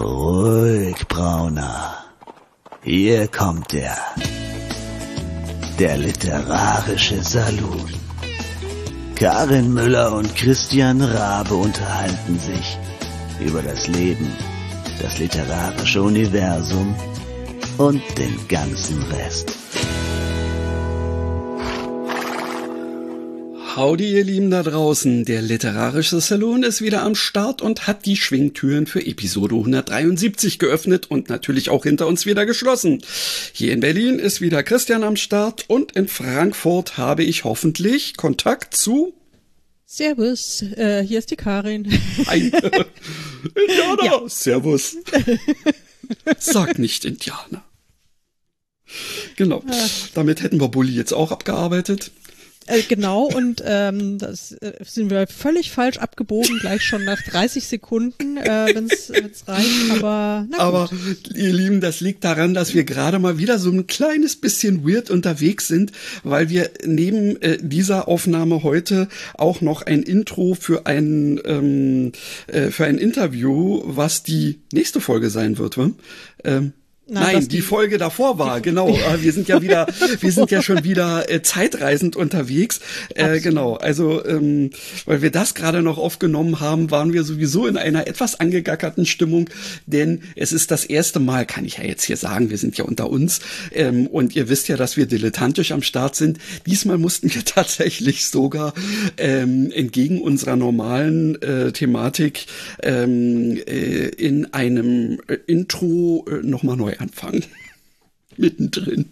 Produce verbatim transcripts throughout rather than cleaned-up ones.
Ruhig, Brauner. Hier kommt er. Der literarische Saloon. Karin Müller und Christian Rabe unterhalten sich über das Leben, das literarische Universum und den ganzen Rest. Howdy, ihr Lieben da draußen. Der literarische Saloon ist wieder am Start und hat die Schwingtüren für Episode hundertdreiundsiebzig geöffnet und natürlich auch hinter uns wieder geschlossen. Hier in Berlin ist wieder Christian am Start und in Frankfurt habe ich hoffentlich Kontakt zu... Servus, äh, hier ist die Karin. Ein Indianer. Ja. Servus. Sag nicht Indianer. Genau. Damit hätten wir Bulli jetzt auch abgearbeitet. Äh, genau, und ähm, das äh, sind wir völlig falsch abgebogen, gleich schon nach dreißig Sekunden, äh, wenn es reicht, aber na gut. Aber, ihr Lieben, das liegt daran, dass wir gerade mal wieder so ein kleines bisschen weird unterwegs sind, weil wir neben äh, dieser Aufnahme heute auch noch ein Intro für ein, ähm, äh, für ein Interview, was die nächste Folge sein wird, wa? Ähm, Na, Nein, die, die Folge davor war, genau. Wir sind ja wieder, wir sind ja schon wieder äh, zeitreisend unterwegs. Äh, genau, also ähm, weil wir das gerade noch aufgenommen haben, waren wir sowieso in einer etwas angegackerten Stimmung, denn es ist das erste Mal, kann ich ja jetzt hier sagen, wir sind ja unter uns ähm, und ihr wisst ja, dass wir dilettantisch am Start sind. Diesmal mussten wir tatsächlich sogar ähm, entgegen unserer normalen äh, Thematik ähm, äh, in einem äh, Intro äh, nochmal neu anfangen. Mittendrin.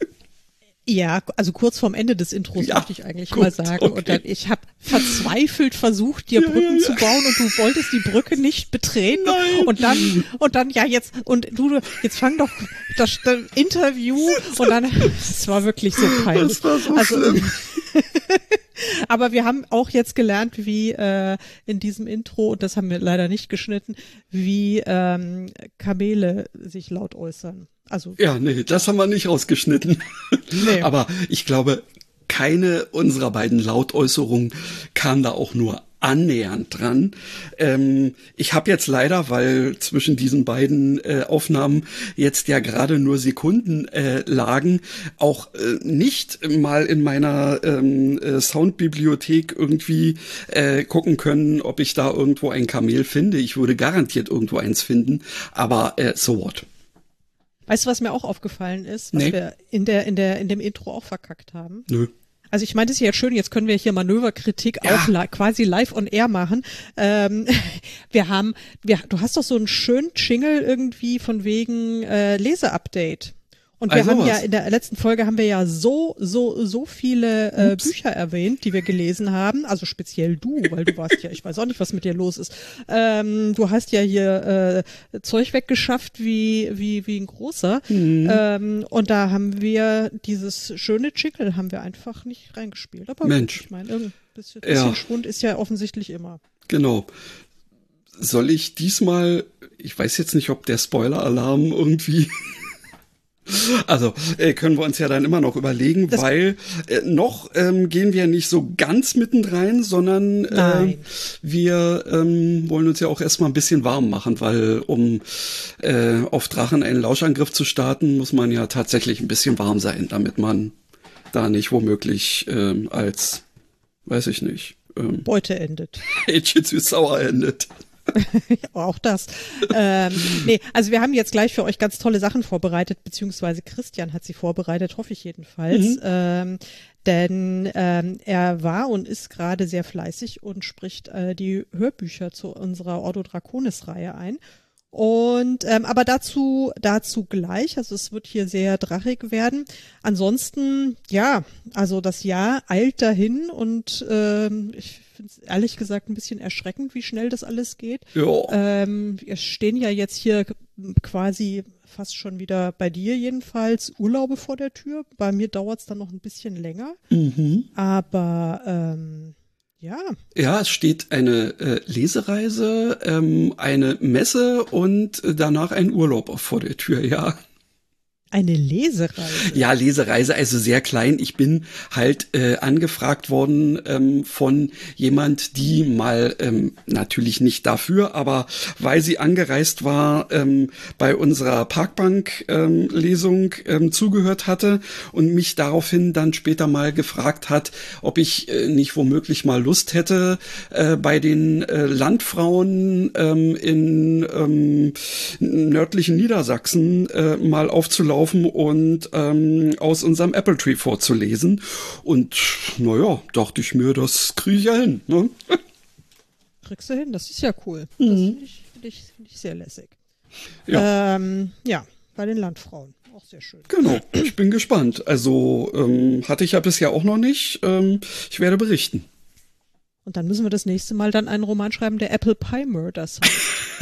Ja, also kurz vorm Ende des Intros Ja, möchte ich eigentlich gut, mal sagen. okay. Und dann, ich habe verzweifelt versucht, dir Ja, Brücken ja, zu ja. bauen und du wolltest die Brücke nicht betreten. Nein. Und dann, und dann, ja, jetzt, und du, jetzt fang doch das, das Interview und dann, es war wirklich so peinlich. Das war so also, schlimm. Aber wir haben auch jetzt gelernt, wie äh, in diesem Intro, und das haben wir leider nicht geschnitten, wie ähm, Kamele sich laut äußern. Also Ja, nee, das haben wir nicht rausgeschnitten. Nee. Aber ich glaube, keine unserer beiden Lautäußerungen kam da auch nur annähernd dran. Ähm, ich habe jetzt leider, weil zwischen diesen beiden äh, Aufnahmen jetzt ja gerade nur Sekunden äh, lagen, auch äh, nicht mal in meiner ähm, äh, Soundbibliothek irgendwie äh, gucken können, ob ich da irgendwo ein Kamel finde. Ich würde garantiert irgendwo eins finden, aber äh, so what? weißt du, was mir auch aufgefallen ist, was Nee. wir in der in der in dem Intro auch verkackt haben? Nö. Also ich meine, das ist ja schön, jetzt können wir hier Manöverkritik Ja. auch li- quasi live on air machen. Ähm, wir haben, wir, du hast doch so einen schönen Jingle irgendwie von wegen äh, Leseupdate. Und wir Also haben ja was. in der letzten Folge haben wir ja so, so, so viele äh, Ups. Bücher erwähnt, die wir gelesen haben. Also speziell du, weil du warst ja, ich weiß auch nicht, was mit dir los ist. Ähm, du hast ja hier äh, Zeug weggeschafft wie, wie, wie ein großer. Mhm. Ähm, und da haben wir dieses schöne Jingle haben wir einfach nicht reingespielt. Aber Mensch. gut, ich meine, irgendein bisschen, Ja. bisschen Schwund ist ja offensichtlich immer. Genau. Soll ich diesmal, ich weiß jetzt nicht, ob der Spoiler-Alarm irgendwie, also äh, können wir uns ja dann immer noch überlegen, Das- weil äh, noch ähm, gehen wir nicht so ganz mittendrein, sondern äh, Nein. wir ähm, wollen uns ja auch erstmal ein bisschen warm machen, weil um äh, auf Drachen einen Lauschangriff zu starten, muss man ja tatsächlich ein bisschen warm sein, damit man da nicht womöglich ähm, als, weiß ich nicht, ähm, Beute endet. Mädchen zu sauer endet. Auch das. ähm, nee, also wir haben jetzt gleich für euch ganz tolle Sachen vorbereitet, beziehungsweise Christian hat sie vorbereitet, hoffe ich jedenfalls. Mhm. Ähm, denn ähm, er war und ist gerade sehr fleißig und spricht äh, die Hörbücher zu unserer Ordo Draconis-Reihe ein. Und ähm, aber dazu dazu gleich, also es wird hier sehr drachig werden. Ansonsten, ja, also das Jahr eilt dahin und ähm, ich finde es ehrlich gesagt ein bisschen erschreckend, wie schnell das alles geht. Ja. Ähm, wir stehen ja jetzt hier quasi fast schon wieder bei dir jedenfalls Urlaube vor der Tür. Bei mir dauert es dann noch ein bisschen länger, Mhm. aber ähm, ja. Ja, es steht eine äh, Lesereise, ähm, eine Messe und äh, danach ein Urlaub vor der Tür, ja. Eine Lesereise? Ja, Lesereise, also sehr klein. Ich bin halt äh, angefragt worden ähm, von jemand, die mal, ähm, natürlich nicht dafür, aber weil sie angereist war, ähm, bei unserer Parkbank-Lesung ähm, ähm, zugehört hatte und mich daraufhin dann später mal gefragt hat, ob ich äh, nicht womöglich mal Lust hätte, äh, bei den äh, Landfrauen ähm, in ähm, nördlichen Niedersachsen äh, mal aufzulaufen und ähm, aus unserem Apple Tree vorzulesen. Und naja, dachte ich mir, das kriege ich ja hin. Ne? Kriegst du hin, das ist ja cool. Das Mhm. finde ich, find ich, find ich sehr lässig. Ja. Ähm, ja, bei den Landfrauen. Auch sehr schön. Genau, ich bin gespannt. Also ähm, hatte ich ja bisher auch noch nicht. Ähm, ich werde berichten. Und dann müssen wir das nächste Mal dann einen Roman schreiben, der Apple Pie Murders heißt.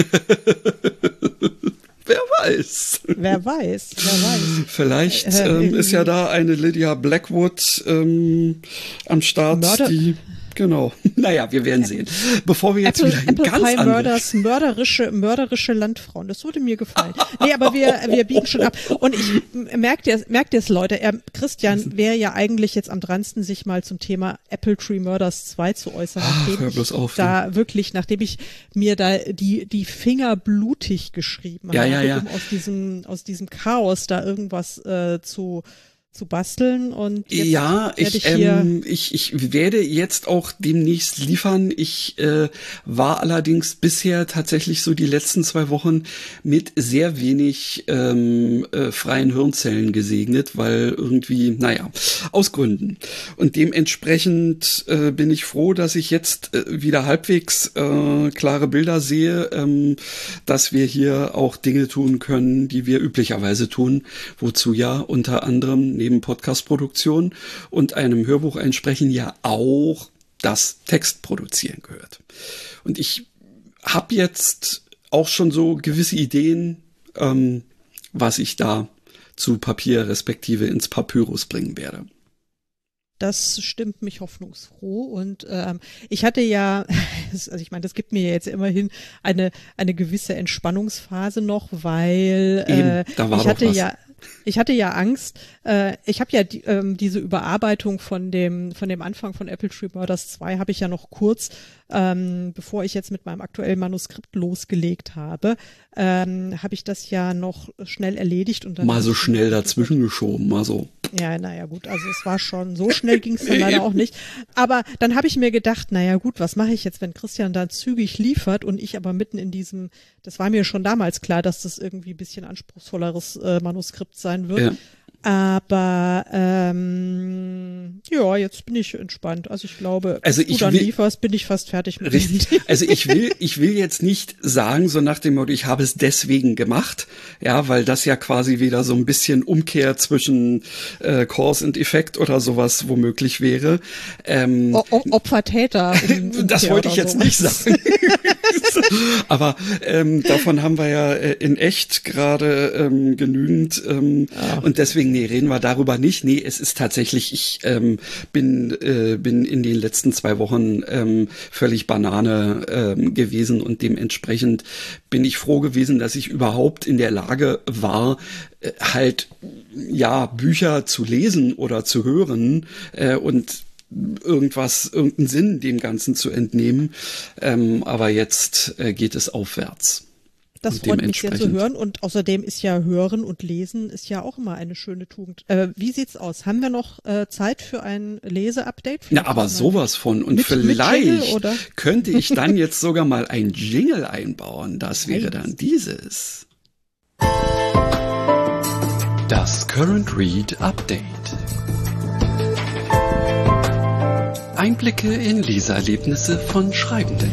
Wer weiß. Wer weiß, wer weiß. Vielleicht Äh, ähm, irgendwie- ist ja da eine Lydia Blackwood ähm, am Start, Mörder- die genau. Naja, wir werden sehen. Bevor wir jetzt Apple, wieder in Apple ganz Pie andere. Murders, mörderische, mörderische Landfrauen. Das würde mir gefallen. Nee, aber wir, wir biegen schon ab. Und ich merkt ihr, merkt ihr es, Leute, er, Christian wäre ja eigentlich jetzt am dransten, sich mal zum Thema Apple Tree Murders zwei zu äußern. Ach, Nachdem hör ich bloß auf, da wirklich, nachdem ich mir da die, die Finger blutig geschrieben Ja, habe, ja, ja. um aus diesem, aus diesem Chaos da irgendwas äh, zu, zu basteln. Und jetzt Ja, werde ich, ich hier ähm, ich, ich werde jetzt auch demnächst liefern. Ich äh, war allerdings bisher tatsächlich so die letzten zwei Wochen mit sehr wenig ähm, äh, freien Hirnzellen gesegnet, weil irgendwie, naja, aus Gründen. Und dementsprechend äh, bin ich froh, dass ich jetzt äh, wieder halbwegs äh, klare Bilder sehe, ähm, dass wir hier auch Dinge tun können, die wir üblicherweise tun, wozu ja unter anderem neben Podcast-Produktion und einem Hörbuch einsprechen ja auch das Textproduzieren gehört. Und ich habe jetzt auch schon so gewisse Ideen, ähm, was ich da zu Papier respektive ins Papyrus bringen werde. Das stimmt mich hoffnungsfroh. Und ähm, ich hatte ja, also ich meine, das gibt mir jetzt immerhin eine eine gewisse Entspannungsphase noch, weil Eben, äh, da war ich doch hatte was. ja ich hatte ja Angst. Äh, ich habe ja die, ähm, diese Überarbeitung von dem von dem Anfang von Apple Tree Murders zwei habe ich ja noch kurz, ähm, bevor ich jetzt mit meinem aktuellen Manuskript losgelegt habe, ähm, habe ich das ja noch schnell erledigt und dann Mal hab so ich- schnell dazwischen geschoben, mal so. Ja, naja, gut, also es war schon, so schnell ging es dann leider auch nicht. Aber dann habe ich mir gedacht, naja gut, was mache ich jetzt, wenn Christian da zügig liefert und ich aber mitten in diesem, das war mir schon damals klar, dass das irgendwie ein bisschen anspruchsvolleres äh, Manuskript sein wird. Ja. Aber ähm, ja, jetzt bin ich entspannt. Also ich glaube, Also bis du ich dann will- lieferst, bin ich fast fertig mit Richtig. dem. Also ich will, ich will jetzt nicht sagen, so nach dem Motto, ich habe es deswegen gemacht, ja, weil das ja quasi wieder so ein bisschen Umkehr zwischen äh, Cause und Effekt oder sowas womöglich wäre. Ähm, O- o- Opfer-Täter. das wollte ich jetzt nicht sagen. Aber ähm, davon haben wir ja äh, in echt gerade ähm, genügend. Ähm, Und deswegen, nee, reden wir darüber nicht. Nee, es ist tatsächlich, ich ähm, bin, äh, bin in den letzten zwei Wochen ähm, völlig Banane ähm, gewesen und dementsprechend bin ich froh gewesen, dass ich überhaupt in der Lage war, äh, halt, ja, Bücher zu lesen oder zu hören äh, und irgendwas, irgendeinen Sinn dem Ganzen zu entnehmen. Ähm, aber jetzt äh, geht es aufwärts. Das Und freut mich sehr zu dementsprechend- hören und außerdem ist ja Hören und Lesen ist ja auch immer eine schöne Tugend. Äh, wie sieht's aus? Haben wir noch äh, Zeit für ein Leseupdate? Na, aber sowas von. Und Mit- mit Jingle, vielleicht oder? könnte ich dann jetzt sogar mal ein Jingle einbauen. Das wäre dann dieses. Das Current Read Update. Einblicke in Leseerlebnisse von Schreibenden.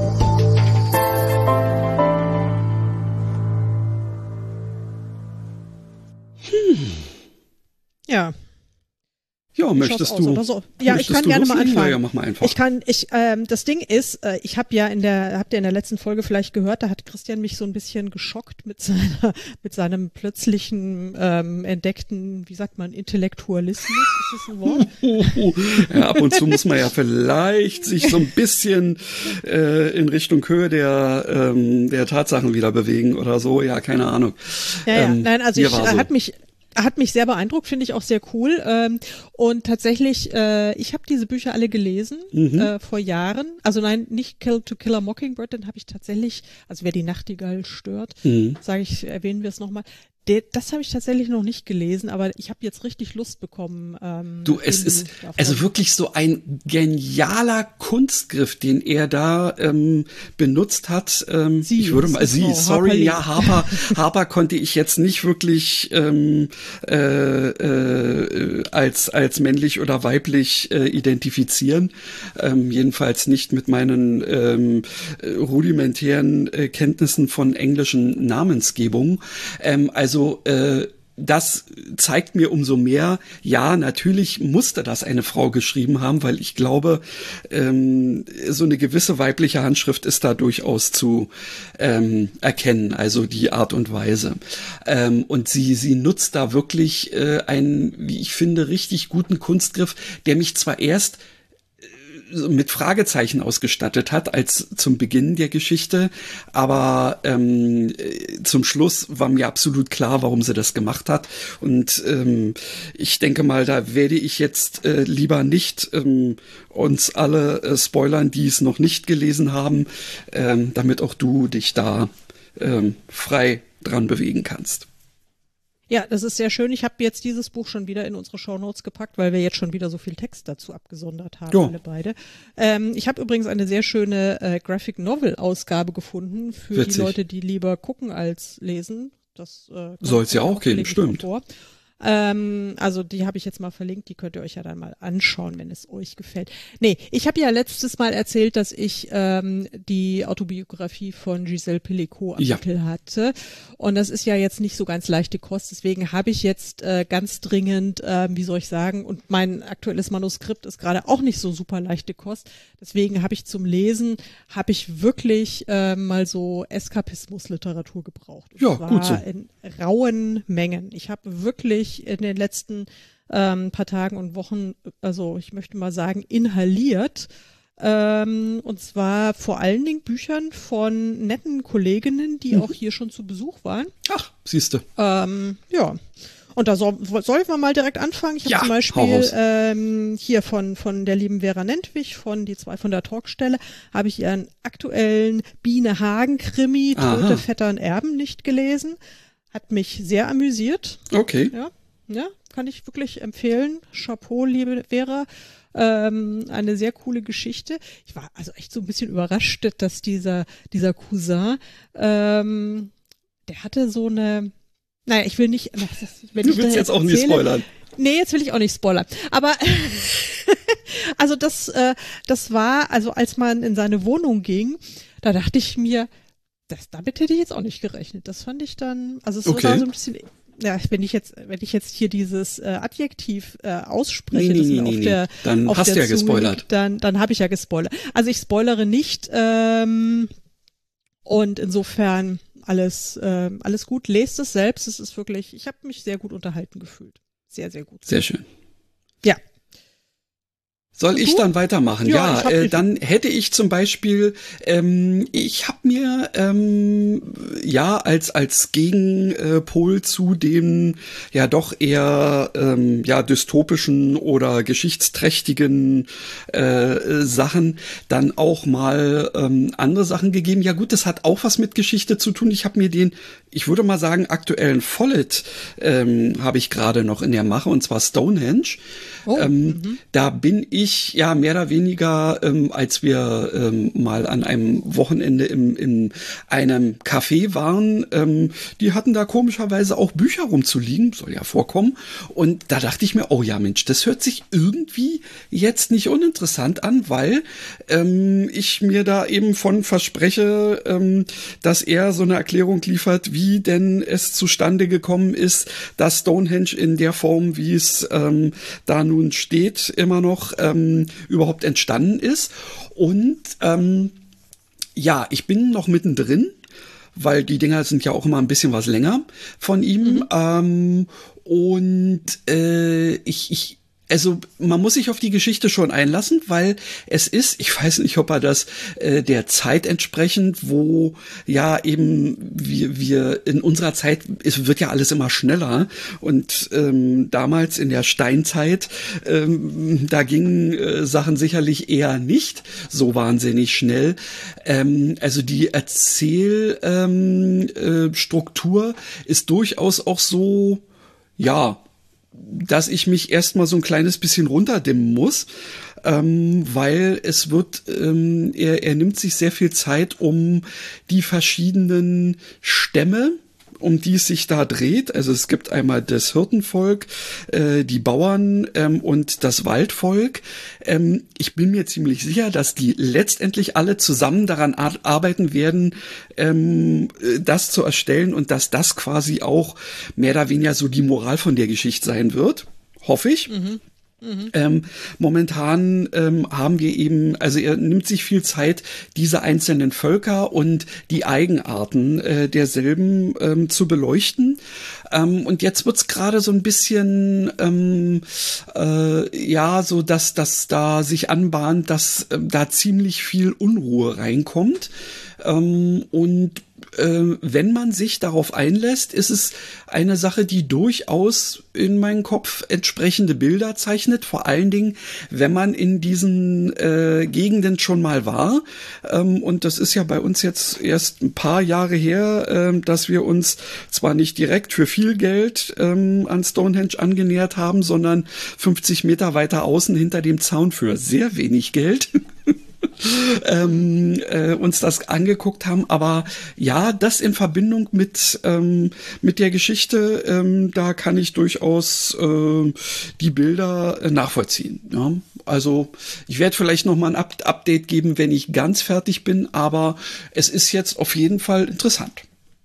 Ja. Ja, Wie möchtest schaut's aus? du? Oder so? Ja, ich möchtest kann du gerne mal loslegen? anfangen. Ja, ja, mach mal einfach. Ich kann, ich, ähm, das Ding ist, äh, ich habe ja in der, habt ihr in der letzten Folge vielleicht gehört, da hat Christian mich so ein bisschen geschockt mit seiner, mit seinem plötzlichen ähm, entdeckten, wie sagt man, Intellektualismus, ist das ein Wort? Ja, ab und zu muss man ja vielleicht sich so ein bisschen äh, in Richtung Höhe der ähm, der Tatsachen wieder bewegen oder so. Ja, keine Ahnung. Ja, ja, Ähm, nein, also mir ich war äh, so. hat mich hat mich sehr beeindruckt, finde ich auch sehr cool. Ähm, und tatsächlich, äh, ich habe diese Bücher alle gelesen mhm. äh, vor Jahren. Also nein, nicht Kill to Kill a Mockingbird, den habe ich tatsächlich, also wer die Nachtigall stört, mhm. sage ich, erwähnen wir es nochmal. Das habe ich tatsächlich noch nicht gelesen, aber ich habe jetzt richtig Lust bekommen. Ähm, du, es ist also wirklich so ein genialer Kunstgriff, den er da ähm, benutzt hat. Ähm, sie, ich würde mal, sie, Frau sorry, Harper ja, Harper, Harper konnte ich jetzt nicht wirklich ähm, äh, äh, als als männlich oder weiblich äh, identifizieren. Ähm, jedenfalls nicht mit meinen ähm, rudimentären äh, Kenntnissen von englischen Namensgebung. Ähm, also Also äh, das zeigt mir umso mehr, ja, natürlich musste das eine Frau geschrieben haben, weil ich glaube, ähm, so eine gewisse weibliche Handschrift ist da durchaus zu ähm, erkennen, also die Art und Weise. Ähm, und sie sie nutzt da wirklich äh, einen, wie ich finde, richtig guten Kunstgriff, der mich zwar erst mit Fragezeichen ausgestattet hat als zum Beginn der Geschichte, aber ähm, zum Schluss war mir absolut klar, warum sie das gemacht hat, und ähm, ich denke mal, da werde ich jetzt äh, lieber nicht ähm, uns alle äh, spoilern, die es noch nicht gelesen haben, ähm, damit auch du dich da ähm, frei dran bewegen kannst. Ja, das ist sehr schön. Ich habe jetzt dieses Buch schon wieder in unsere Shownotes gepackt, weil wir jetzt schon wieder so viel Text dazu abgesondert haben, jo. alle beide. Ähm, ich habe übrigens eine sehr schöne äh, Graphic Novel Ausgabe gefunden für Witzig. Die Leute, die lieber gucken als lesen. Das äh, soll es ja auch geben, stimmt. Vor. Ähm, also die habe ich jetzt mal verlinkt, die könnt ihr euch ja dann mal anschauen, wenn es euch gefällt. Nee, ich habe ja letztes Mal erzählt, dass ich ähm, die Autobiografie von Gisèle Pelicot am Titel ja. hatte, und das ist ja jetzt nicht so ganz leichte Kost, deswegen habe ich jetzt äh, ganz dringend, äh, wie soll ich sagen, und mein aktuelles Manuskript ist gerade auch nicht so super leichte Kost, deswegen habe ich zum Lesen, habe ich wirklich äh, mal so Eskapismus-Literatur gebraucht. Und ja, gut so. In rauen Mengen. Ich habe wirklich in den letzten ähm, paar Tagen und Wochen, also ich möchte mal sagen, inhaliert. Ähm, und zwar vor allen Dingen Büchern von netten Kolleginnen, die mhm. auch hier schon zu Besuch waren. Ach, siehste. Ähm, ja. Und da soll, sollen wir mal direkt anfangen. Ich habe ja, zum Beispiel ähm, hier von von der lieben Vera Nentwich, von die zwei von der Talkstelle, habe ich ihren aktuellen Biene Hagen-Krimi, Tote Vetter und Erben, nicht gelesen. Hat mich sehr amüsiert. Okay. Ja, ja, kann ich wirklich empfehlen. Chapeau, liebe Vera. Ähm, eine sehr coole Geschichte. Ich war also echt so ein bisschen überrascht, dass dieser dieser Cousin, ähm, der hatte so eine, naja, ich will nicht, wenn du ich willst jetzt auch erzähle, nicht spoilern. Nee, jetzt will ich auch nicht spoilern. Aber also das, äh, das war, also als man in seine Wohnung ging, da dachte ich mir, das, damit hätte ich jetzt auch nicht gerechnet. Das fand ich dann, also es okay. war so ein bisschen, ja, wenn ich jetzt, wenn ich jetzt hier dieses äh, Adjektiv äh, ausspreche, nee, das nee, mir nee, auf nee. der, dann auf hast der du ja Zunge gespoilert. liegt, dann, dann habe ich ja gespoilert. Also ich spoilere nicht, ähm, und insofern alles, äh, alles gut. Lest es selbst. Es ist wirklich, ich habe mich sehr gut unterhalten gefühlt. Sehr, sehr gut. Sehr schön. Ja. Soll ich dann weitermachen? Ja, ja äh, dann hätte ich zum Beispiel, ähm, ich habe mir ähm, ja als als Gegenpol äh, zu dem ja doch eher ähm, ja dystopischen oder geschichtsträchtigen äh, Sachen dann auch mal ähm, andere Sachen gegeben. Ja gut, das hat auch was mit Geschichte zu tun. Ich habe mir den, ich würde mal sagen, aktuellen Follett ähm, habe ich gerade noch in der Mache, und zwar Stonehenge. Oh, ähm, mhm. Da bin ich ja mehr oder weniger, ähm, als wir ähm, mal an einem Wochenende im, in einem Café waren, ähm, die hatten da komischerweise auch Bücher rumzuliegen, soll ja vorkommen. Und da dachte ich mir, oh ja Mensch, das hört sich irgendwie jetzt nicht uninteressant an, weil ähm, ich mir da eben von verspreche, ähm, dass er so eine Erklärung liefert, wie denn es zustande gekommen ist, dass Stonehenge in der Form, wie es ähm, da nun steht, immer noch ähm, überhaupt entstanden ist. Und ähm, ja, ich bin noch mittendrin, weil die Dinger sind ja auch immer ein bisschen was länger von ihm. Mhm. Ähm, und äh, ich, ich also man muss sich auf die Geschichte schon einlassen, weil es ist, ich weiß nicht, ob er das äh, der Zeit entsprechend, wo ja eben wir, wir in unserer Zeit, es wird ja alles immer schneller und ähm, damals in der Steinzeit, ähm, da gingen äh, Sachen sicherlich eher nicht so wahnsinnig schnell. Ähm, also die Erzählstruktur ähm, äh, ist durchaus auch so, ja, dass ich mich erstmal so ein kleines bisschen runterdimmen muss, ähm, weil es wird, ähm, er, er nimmt sich sehr viel Zeit, um die verschiedenen Stämme, um die es sich da dreht. Also es gibt einmal das Hirtenvolk, äh, die Bauern ähm, und das Waldvolk. Ähm, ich bin mir ziemlich sicher, dass die letztendlich alle zusammen daran ar- arbeiten werden, ähm, das zu erstellen und dass das quasi auch mehr oder weniger so die Moral von der Geschichte sein wird. Hoffe ich. Mhm. Mhm. Ähm, momentan ähm, haben wir eben, also er nimmt sich viel Zeit, diese einzelnen Völker und die Eigenarten äh, derselben ähm, zu beleuchten. Ähm, und jetzt wird's gerade so ein bisschen, ähm, äh, ja, so dass dass da sich anbahnt, dass äh, da ziemlich viel Unruhe reinkommt. Ähm, und äh, wenn man sich darauf einlässt, ist es eine Sache, die durchaus in meinen Kopf entsprechende Bilder zeichnet, vor allen Dingen, wenn man in diesen äh, Gegenden schon mal war. Ähm, und das ist ja bei uns jetzt erst ein paar Jahre her, äh, dass wir uns zwar nicht direkt für viel Geld ähm, an Stonehenge angenähert haben, sondern fünfzig Meter weiter außen hinter dem Zaun für sehr wenig Geld. ähm, äh, uns das angeguckt haben, aber ja, das in Verbindung mit ähm, mit der Geschichte, ähm, da kann ich durchaus äh, die Bilder äh, nachvollziehen. Ja? Also ich werde vielleicht noch mal ein Up- Update geben, wenn ich ganz fertig bin, aber es ist jetzt auf jeden Fall interessant.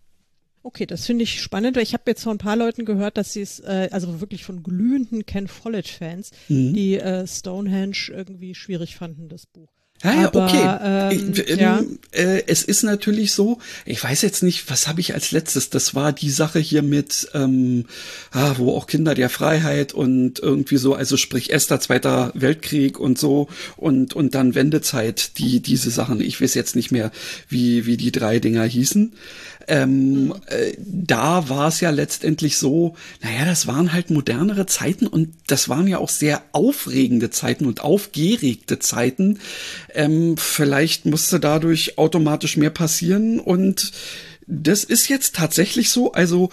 Okay, das finde ich spannend, weil ich habe jetzt von ein paar Leuten gehört, dass sie es, äh, also wirklich von glühenden Ken Follett-Fans, mhm. die äh, Stonehenge irgendwie schwierig fanden, das Buch. Ja, ja, Aber, okay. Ähm, ich, ähm, ja. äh, es ist natürlich so, ich weiß jetzt nicht, was habe ich als letztes, das war die Sache hier mit, ähm, ah, wo auch Kinder der Freiheit und irgendwie so, also sprich Esther, Zweiter Weltkrieg und so und und dann Wendezeit, die diese Sachen, ich weiß jetzt nicht mehr, wie wie die drei Dinger hießen. Ähm, mhm. äh, da war es ja letztendlich so, naja, das waren halt modernere Zeiten und das waren ja auch sehr aufregende Zeiten und aufgeregte Zeiten. Ähm, vielleicht musste dadurch automatisch mehr passieren und das ist jetzt tatsächlich so. Also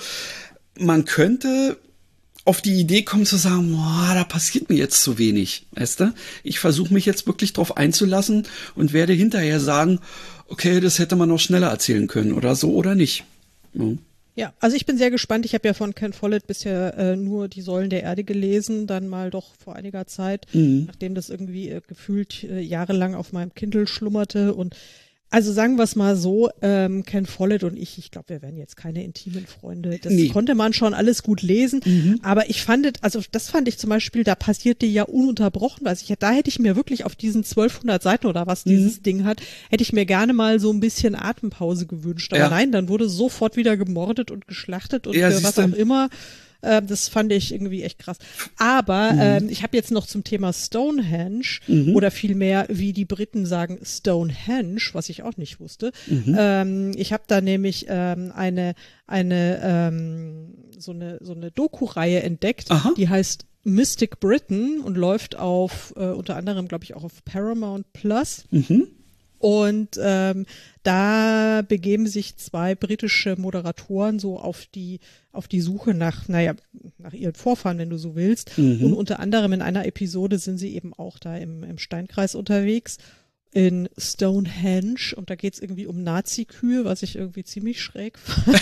man könnte auf die Idee kommen zu sagen, boah, da passiert mir jetzt zu wenig, weißt du? Ich versuche mich jetzt wirklich drauf einzulassen und werde hinterher sagen, okay, das hätte man noch schneller erzählen können oder so oder nicht. Ja. Ja, also ich bin sehr gespannt. Ich habe ja von Ken Follett bisher äh, nur die Säulen der Erde gelesen, dann mal doch vor einiger Zeit, mhm. nachdem das irgendwie äh, gefühlt äh, jahrelang auf meinem Kindle schlummerte. Und also sagen wir es mal so, ähm, Ken Follett und ich, ich glaube, wir wären jetzt keine intimen Freunde. Das nee. konnte man schon alles gut lesen, mhm. aber ich fand, also das fand ich zum Beispiel, da passierte ja ununterbrochen was. Ich, da hätte ich mir wirklich auf diesen zwölfhundert Seiten oder was dieses mhm. Ding hat, hätte ich mir gerne mal so ein bisschen Atempause gewünscht. Aber ja. nein, dann wurde sofort wieder gemordet und geschlachtet und ja, für was auch immer. Das fand ich irgendwie echt krass. Aber mhm. ähm, ich habe jetzt noch zum Thema Stonehenge mhm. oder vielmehr, wie die Briten sagen, Stonehenge, was ich auch nicht wusste. Mhm. Ähm, ich habe da nämlich ähm, eine eine ähm, so eine so eine Doku-Reihe entdeckt, Aha. die heißt Mystic Britain und läuft auf äh, unter anderem, glaube ich, auch auf Paramount Plus. Mhm. Und ähm, da begeben sich zwei britische Moderatoren so auf die auf die Suche nach, naja, nach ihren Vorfahren, wenn du so willst. Mhm. Und unter anderem in einer Episode sind sie eben auch da im, im Steinkreis unterwegs, in Stonehenge. Und da geht's irgendwie um Nazi-Kühe, was ich irgendwie ziemlich schräg fand.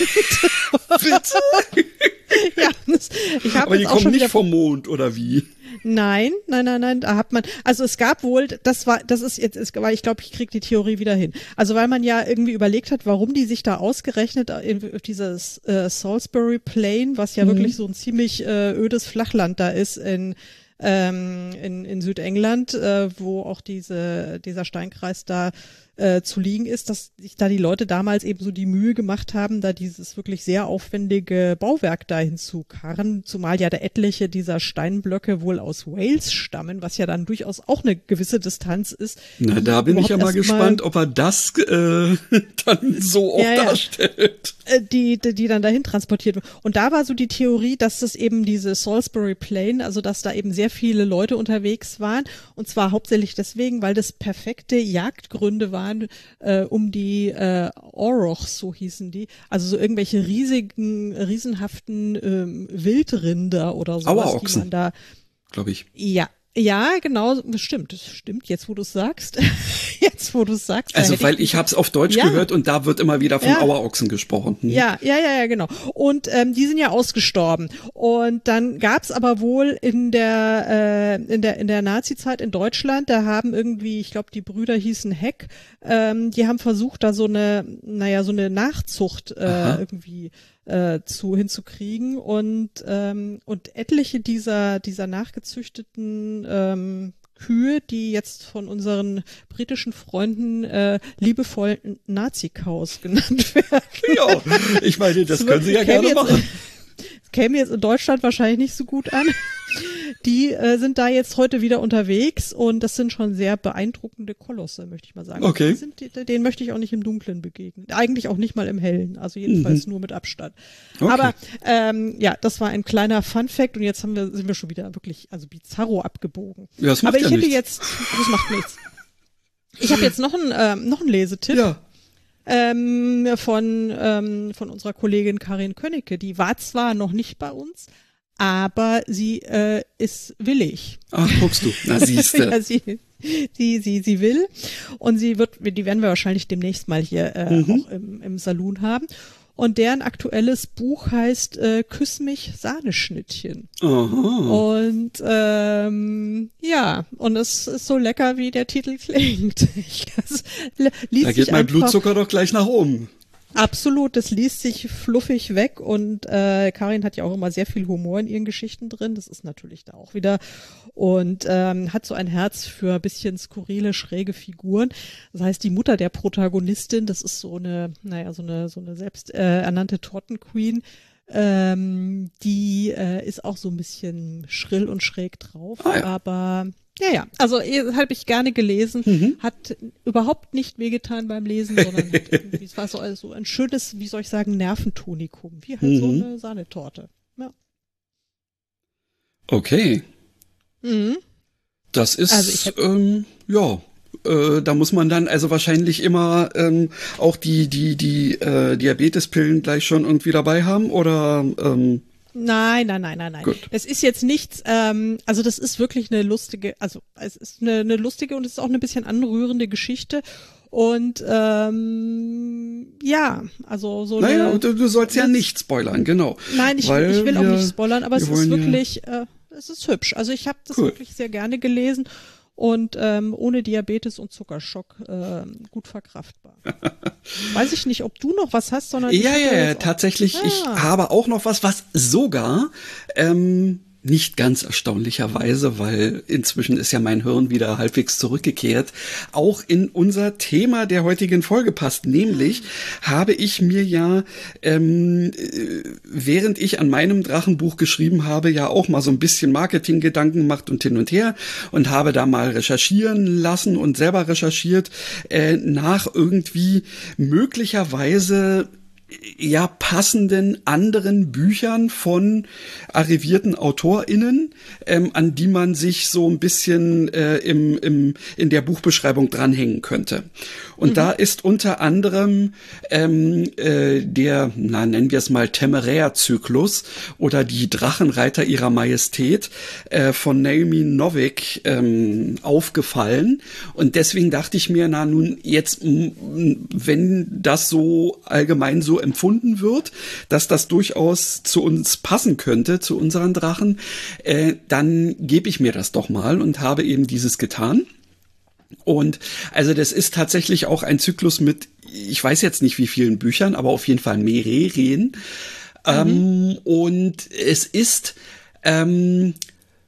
Bitte? Ja, das, ich hab aber die auch kommen schon nicht vom Mond, oder wie? Nein, nein, nein, nein, da hat man, also es gab wohl, das war, das ist jetzt, ist, weil ich glaube, ich kriege die Theorie wieder hin. Also weil man ja irgendwie überlegt hat, warum die sich da ausgerechnet auf dieses äh, Salisbury Plain, was ja mhm. wirklich so ein ziemlich äh, ödes Flachland da ist in ähm, in, in Südengland, äh, wo auch diese dieser Steinkreis da äh, zu liegen ist, dass sich da die Leute damals eben so die Mühe gemacht haben, da dieses wirklich sehr aufwendige Bauwerk da hinzukarren, zumal ja da etliche dieser Steinblöcke wohl aus Wales stammen, was ja dann durchaus auch eine gewisse Distanz ist. Na, da bin ich ja mal gespannt, mal, ob er das äh, dann so auch ja, darstellt. Ja. Die, die, die dann dahin transportiert wird. Und da war so die Theorie, dass das eben diese Salisbury Plain, also dass da eben sehr viele Leute unterwegs waren, und zwar hauptsächlich deswegen, weil das perfekte Jagdgründe waren, äh, um die äh, Aurochs, so hießen die, also so irgendwelche riesigen, riesenhaften ähm, Wildrinder oder sowas, Auerochsen, die man da, glaube ich. Ja. Ja, genau, stimmt, das stimmt, jetzt wo du es sagst. Jetzt wo du es sagst. Also weil ich, ich habe es auf Deutsch ja. gehört und da wird immer wieder von ja. Auerochsen gesprochen. Hm. Ja, ja, ja, ja, genau. Und ähm, die sind ja ausgestorben. Und dann gab's aber wohl in der äh, in der in der Nazi-Zeit in Deutschland, da haben irgendwie, ich glaube, die Brüder hießen Heck, ähm, die haben versucht, da so eine, naja, so eine Nachzucht äh, irgendwie äh, zu hinzukriegen, und ähm, und etliche dieser dieser nachgezüchteten ähm, Kühe, die jetzt von unseren britischen Freunden äh, liebevoll Nazi-Cows genannt werden. Ja, ich meine, das, das können sie ja gerne machen. Das käme jetzt in Deutschland wahrscheinlich nicht so gut an. Die äh, sind da jetzt heute wieder unterwegs, und das sind schon sehr beeindruckende Kolosse, möchte ich mal sagen. Okay. Sind, denen möchte ich auch nicht im Dunklen begegnen. Eigentlich auch nicht mal im Hellen, also jedenfalls mhm. nur mit Abstand. Okay. Aber ähm, ja, das war ein kleiner Fun-Fact, und jetzt haben wir, sind wir schon wieder wirklich, also bizarro abgebogen. Ja, das macht Aber ich ja hätte nichts. jetzt, das macht nichts. Ich habe jetzt noch einen, ähm, noch einen Lesetipp. Ja. Ähm, von, ähm, von unserer Kollegin Karin Könnecke. Die war zwar noch nicht bei uns, aber sie äh, ist willig. Ach, guckst du. Na, siehst du. Ja, sie, sie, sie, sie will. Und sie wird, die werden wir wahrscheinlich demnächst mal hier äh, mhm. auch im, im Saloon haben. Und deren aktuelles Buch heißt äh, Küss mich, Sahneschnittchen. Aha. Und ähm, ja, und es ist so lecker, wie der Titel klingt. Das liest da geht sich mein einfach, Blutzucker doch gleich nach oben. Absolut, das liest sich fluffig weg, und äh, Karin hat ja auch immer sehr viel Humor in ihren Geschichten drin, das ist natürlich da auch wieder, und ähm, hat so ein Herz für ein bisschen skurrile, schräge Figuren. Das heißt, die Mutter der Protagonistin, das ist so eine, naja, so eine so eine selbst äh, ernannte Tortenqueen, ähm, die äh, ist auch so ein bisschen schrill und schräg drauf, ah, ja. aber ja, ja, also habe ich gerne gelesen, mhm. hat überhaupt nicht wehgetan beim Lesen, sondern hat irgendwie, es war so also ein schönes, wie soll ich sagen, Nerventonikum, wie halt mhm. so eine Sahnetorte. Ja. Okay. Mhm. Das ist, also ich hab, ähm, ja, äh, da muss man dann also wahrscheinlich immer ähm, auch die die die äh, Diabetespillen gleich schon irgendwie dabei haben, oder ähm Nein, nein, nein, nein, nein. Gut. Es ist jetzt nichts, ähm, also das ist wirklich eine lustige, also es ist eine, eine lustige und es ist auch eine bisschen anrührende Geschichte. Und ähm, ja, also so Naja, eine, du, du sollst ja nicht spoilern, genau. Nein, ich, Weil ich will wir, auch nicht spoilern, aber es ist wirklich, ja. äh, es ist hübsch. Also ich habe das cool. wirklich sehr gerne gelesen. Und ähm, ohne Diabetes und Zuckerschock äh, gut verkraftbar. Weiß ich nicht, ob du noch was hast, sondern ja, ja, ja, tatsächlich. Ah. Ich habe auch noch was, was sogar ähm, nicht ganz erstaunlicherweise, weil inzwischen ist ja mein Hirn wieder halbwegs zurückgekehrt, auch in unser Thema der heutigen Folge passt. Nämlich habe ich mir ja, ähm, während ich an meinem Drachenbuch geschrieben habe, ja auch mal so ein bisschen Marketinggedanken gemacht und hin und her und habe da mal recherchieren lassen und selber recherchiert äh, nach irgendwie möglicherweise ja passenden anderen Büchern von arrivierten AutorInnen, ähm, an die man sich so ein bisschen äh, im, im, in der Buchbeschreibung dranhängen könnte. Und mhm. da ist unter anderem ähm, äh, der, na nennen wir es mal Temeraire-Zyklus oder die Drachenreiter ihrer Majestät äh, von Naomi Novik ähm, aufgefallen. Und deswegen dachte ich mir, na nun jetzt, wenn das so allgemein so empfunden wird, dass das durchaus zu uns passen könnte, zu unseren Drachen, äh, dann gebe ich mir das doch mal und habe eben dieses getan. Und also das ist tatsächlich auch ein Zyklus mit, ich weiß jetzt nicht wie vielen Büchern, aber auf jeden Fall mehreren. Mhm. Ähm, und es ist ähm,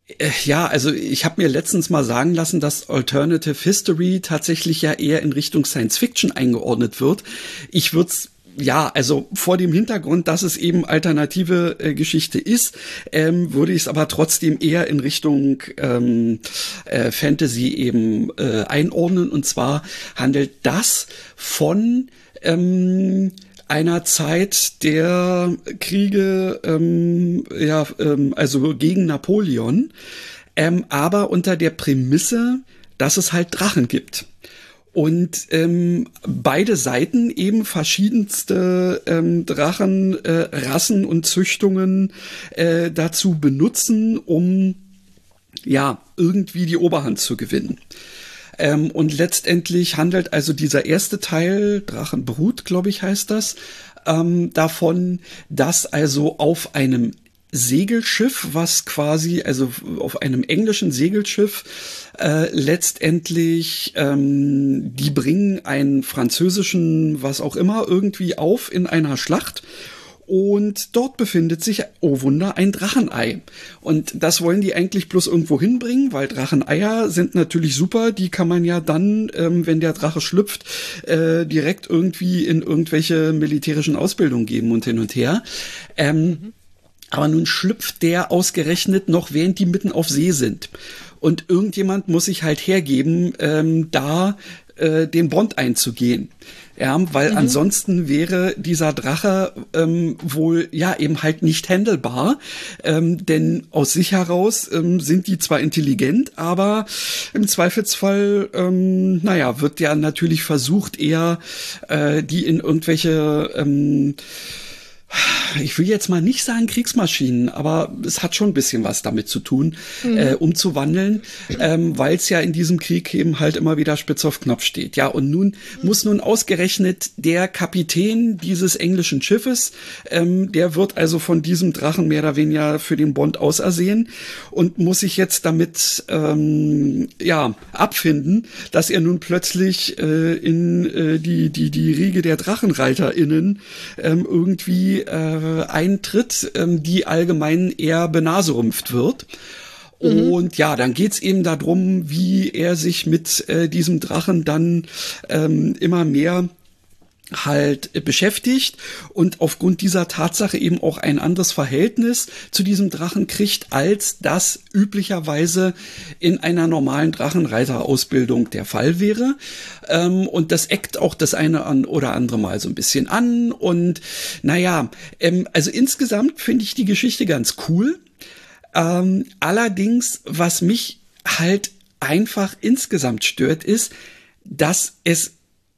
Ja, also ich habe mir letztens mal sagen lassen, dass Alternative History tatsächlich ja eher in Richtung Science Fiction eingeordnet wird. Ich würde es ja, also vor dem Hintergrund, dass es eben alternative äh, Geschichte ist, ähm, würde ich es aber trotzdem eher in Richtung ähm, äh, Fantasy eben äh, einordnen. Und zwar handelt das von ähm, einer Zeit der Kriege, ähm, ja, ähm, also gegen Napoleon, ähm, aber unter der Prämisse, dass es halt Drachen gibt. Und ähm, beide Seiten eben verschiedenste ähm, Drachenrassen äh, und Züchtungen äh, dazu benutzen, um ja irgendwie die Oberhand zu gewinnen. Ähm, und letztendlich handelt also dieser erste Teil, Drachenbrut, glaube ich, heißt das, ähm, davon, dass also auf einem Segelschiff, was quasi, also auf einem englischen Segelschiff, äh, letztendlich, ähm, die bringen einen französischen, was auch immer, irgendwie auf in einer Schlacht. Und dort befindet sich, oh Wunder, ein Drachenei. Und das wollen die eigentlich bloß irgendwo hinbringen, weil Dracheneier sind natürlich super. Die kann man ja dann, ähm, wenn der Drache schlüpft, äh, direkt irgendwie in irgendwelche militärischen Ausbildungen geben und hin und her. Ähm, mhm. Aber nun schlüpft der ausgerechnet noch, während die mitten auf See sind. Und irgendjemand muss sich halt hergeben, ähm, da äh, den Bond einzugehen. Ja, weil mhm. ansonsten wäre dieser Drache ähm, wohl ja eben halt nicht handelbar, ähm, denn aus sich heraus ähm, sind die zwar intelligent, aber im Zweifelsfall, ähm, naja, wird ja natürlich versucht, eher äh, die in irgendwelche ähm, ich will jetzt mal nicht sagen Kriegsmaschinen, aber es hat schon ein bisschen was damit zu tun, mhm. äh, umzuwandeln, ähm, weil es ja in diesem Krieg eben halt immer wieder spitz auf Knopf steht. Ja, und nun mhm. muss nun ausgerechnet der Kapitän dieses englischen Schiffes, ähm, der wird also von diesem Drachen mehr oder weniger für den Bond ausersehen und muss sich jetzt damit ähm, ja abfinden, dass er nun plötzlich äh, in äh, die die die Riege der DrachenreiterInnen ähm, irgendwie Äh, eintritt, ähm, die allgemein eher benaserümpft wird. Mhm. Und ja, dann geht's eben darum, wie er sich mit äh, diesem Drachen dann ähm, immer mehr halt äh, beschäftigt und aufgrund dieser Tatsache eben auch ein anderes Verhältnis zu diesem Drachen kriegt, als das üblicherweise in einer normalen Drachenreiterausbildung der Fall wäre. Ähm, und das eckt auch das eine an oder andere Mal so ein bisschen an. Und naja, ähm, also insgesamt finde ich die Geschichte ganz cool. Ähm, allerdings, was mich halt einfach insgesamt stört, ist, dass es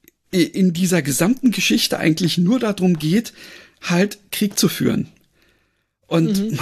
in dieser gesamten Geschichte eigentlich nur darum geht, halt Krieg zu führen. Und mhm.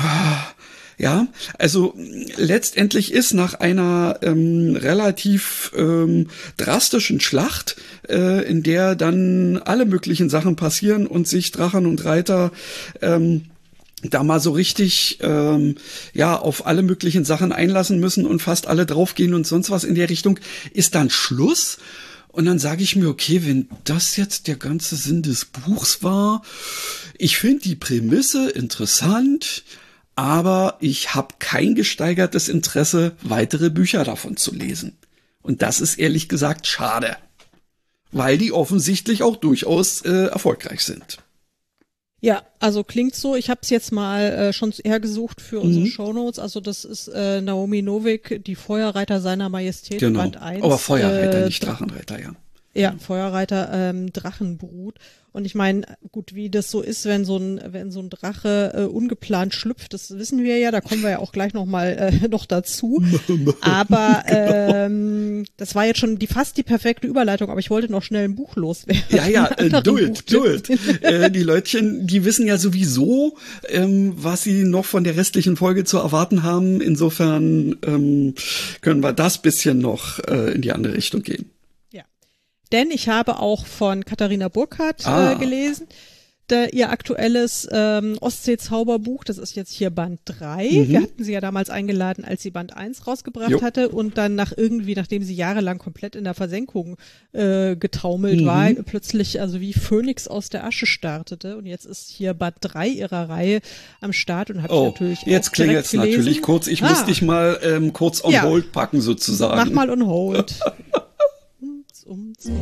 ja, also letztendlich ist nach einer ähm, relativ ähm, drastischen Schlacht, äh, in der dann alle möglichen Sachen passieren und sich Drachen und Reiter ähm, da mal so richtig ähm, ja auf alle möglichen Sachen einlassen müssen und fast alle draufgehen und sonst was in der Richtung, ist dann Schluss. Und dann sage ich mir, okay, wenn das jetzt der ganze Sinn des Buchs war, ich finde die Prämisse interessant, aber ich habe kein gesteigertes Interesse, weitere Bücher davon zu lesen. Und das ist ehrlich gesagt schade, weil die offensichtlich auch durchaus äh, erfolgreich sind. Ja, also klingt so. Ich habe es jetzt mal äh, schon hergesucht für unsere mhm. Shownotes. Also das ist äh, Naomi Novik, die Feuerreiter seiner Majestät, genau. Band eins. Aber Feuerreiter, äh, nicht Drachenreiter, ja. Ja, Feuerreiter, ähm, Drachenbrut. Und ich meine, gut, wie das so ist, wenn so ein, wenn so ein Drache äh, ungeplant schlüpft, das wissen wir ja, da kommen wir ja auch gleich noch mal äh, noch dazu. Aber ähm, das war jetzt schon die fast die perfekte Überleitung, aber ich wollte noch schnell ein Buch loswerden. Ja, ja, äh, do it, do it. äh, die Leutchen, die wissen ja sowieso, ähm, was sie noch von der restlichen Folge zu erwarten haben. Insofern ähm, können wir das bisschen noch äh, in die andere Richtung gehen. Denn ich habe auch von Katharina Burkhardt ah. äh, gelesen. der, ihr aktuelles ähm, Ostsee-Zauberbuch, das ist jetzt hier Band drei. Mhm. Wir hatten sie ja damals eingeladen, als sie Band eins rausgebracht Jo. hatte und dann nach irgendwie, nachdem sie jahrelang komplett in der Versenkung äh, getaumelt Mhm. war, plötzlich also wie Phönix aus der Asche startete und jetzt ist hier Band drei ihrer Reihe am Start und habe ich Oh, natürlich jetzt auch klingelt's direkt gelesen. natürlich kurz. Ich Ah, muss dich mal ähm, kurz on Ja. hold packen sozusagen. Mach mal on hold. Ums, ums, ums.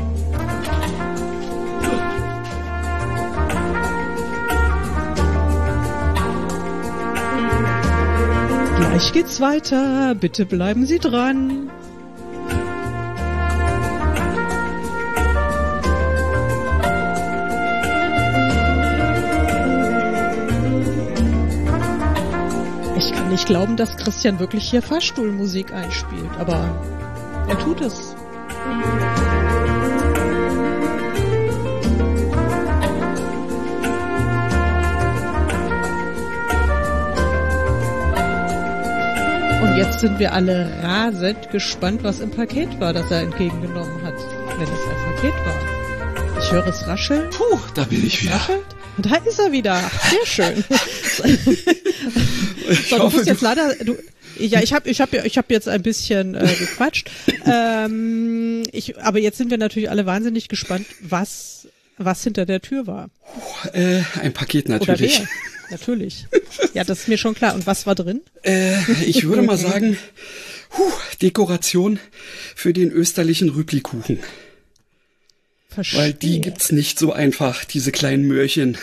Gleich geht's weiter. Bitte bleiben Sie dran. Ich kann nicht glauben, dass Christian wirklich hier Fahrstuhlmusik einspielt, aber er tut es. Und jetzt sind wir alle rasend gespannt, was im Paket war, das er entgegengenommen hat, wenn es ein Paket war. Ich höre es rascheln. Puh, da bin ich wieder. Raschelt. Und da ist er wieder. Sehr schön. Ich So, du hoffe, musst jetzt du, leider, du, ja, ich habe ich hab, ich hab jetzt ein bisschen äh, gequatscht. ähm, ich, aber jetzt sind wir natürlich alle wahnsinnig gespannt, was, was hinter der Tür war. äh, ein Paket Oder natürlich. wer. Natürlich. Ja, das ist mir schon klar. Und was war drin? Äh, ich würde mal sagen, huh, Dekoration für den österlichen Rüblikuchen. Verstehe. Weil die gibt's nicht so einfach, diese kleinen Möhrchen.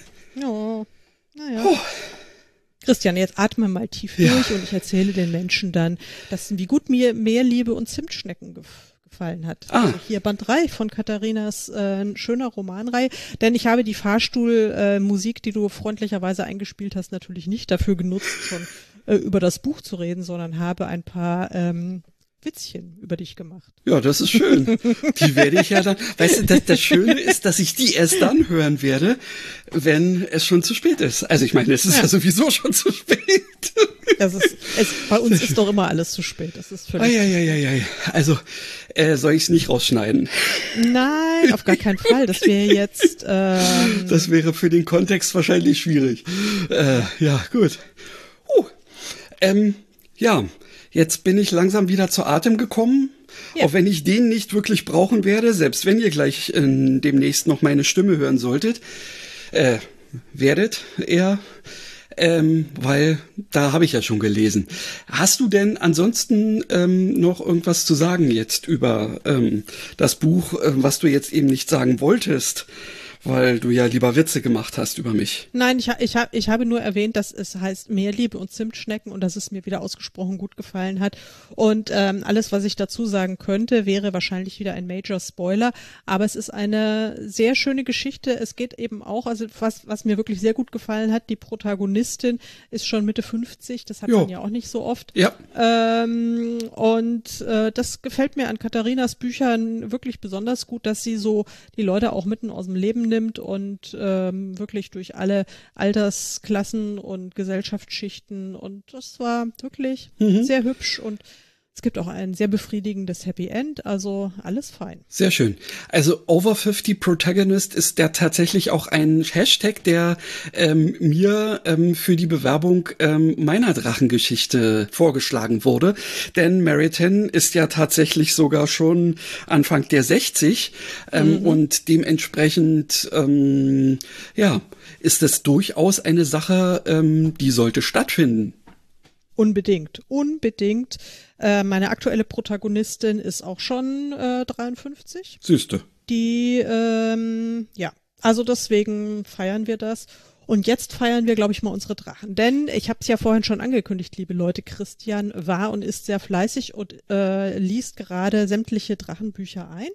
Oh, naja. Puh. Christian, jetzt atme mal tief Ja. durch und ich erzähle den Menschen dann, dass wie gut mir Meerliebe und Zimtschnecken gef gefallen hat. Ah. Also hier Band drei von Katharinas äh, schöner Romanreihe, denn ich habe die Fahrstuhlmusik, äh, Musik, die du freundlicherweise eingespielt hast, natürlich nicht dafür genutzt, schon äh, über das Buch zu reden, sondern habe ein paar ähm, Witzchen über dich gemacht. Ja, das ist schön. Die werde ich ja dann, weißt du, das, das Schöne ist, dass ich die erst dann hören werde, wenn es schon zu spät ist. Also ich meine, es ist ja, Ja. sowieso schon zu spät. Das ist, es, bei uns ist doch immer alles zu spät. Das ist völlig. Eieieiei. Also, äh, soll ich es nicht rausschneiden? Nein, auf gar keinen Fall. Das wäre jetzt. Ähm, Das wäre für den Kontext wahrscheinlich schwierig. Äh, ja, gut. Uh, ähm, ja, jetzt bin ich langsam wieder zu Atem gekommen. Ja. Auch wenn ich den nicht wirklich brauchen werde, selbst wenn ihr gleich äh, demnächst noch meine Stimme hören solltet, äh, werdet eher, ähm, weil da habe ich ja schon gelesen. Hast du denn ansonsten ähm, noch irgendwas zu sagen jetzt über ähm, das Buch, äh, was du jetzt eben nicht sagen wolltest? Weil du ja lieber Witze gemacht hast über mich. Nein, ich, ha- ich, ha- ich habe nur erwähnt, dass es heißt Meerliebe und Zimtschnecken und dass es mir wieder ausgesprochen gut gefallen hat. Und ähm, alles, was ich dazu sagen könnte, wäre wahrscheinlich wieder ein Major Spoiler. Aber es ist eine sehr schöne Geschichte. Es geht eben auch, also was, was mir wirklich sehr gut gefallen hat, die Protagonistin ist schon Mitte fünfzig. Das hat Jo. man ja auch nicht so oft. Ja, Ähm, und äh, das gefällt mir an Katharinas Büchern wirklich besonders gut, dass sie so die Leute auch mitten aus dem Leben nimmt und ähm, wirklich durch alle Altersklassen und Gesellschaftsschichten und das war wirklich sehr hübsch und es gibt auch ein sehr befriedigendes Happy End, also alles fein. sehr schön. Also Over fünfzig Protagonist ist der tatsächlich auch ein Hashtag, der ähm, mir ähm, für die Bewerbung ähm, meiner Drachengeschichte vorgeschlagen wurde. Denn Meriton ist ja tatsächlich sogar schon Anfang der sechzig ähm, Mhm. und dementsprechend ähm, ja ist es durchaus eine Sache, ähm, die sollte stattfinden. Unbedingt, unbedingt. Äh, meine aktuelle Protagonistin ist auch schon äh, dreiundfünfzig. Siehste. Die, ähm, ja, also deswegen feiern wir das. Und jetzt feiern wir, glaube ich, mal unsere Drachen. Denn ich habe es ja vorhin schon angekündigt, liebe Leute, Christian war und ist sehr fleißig und äh, liest gerade sämtliche Drachenbücher ein.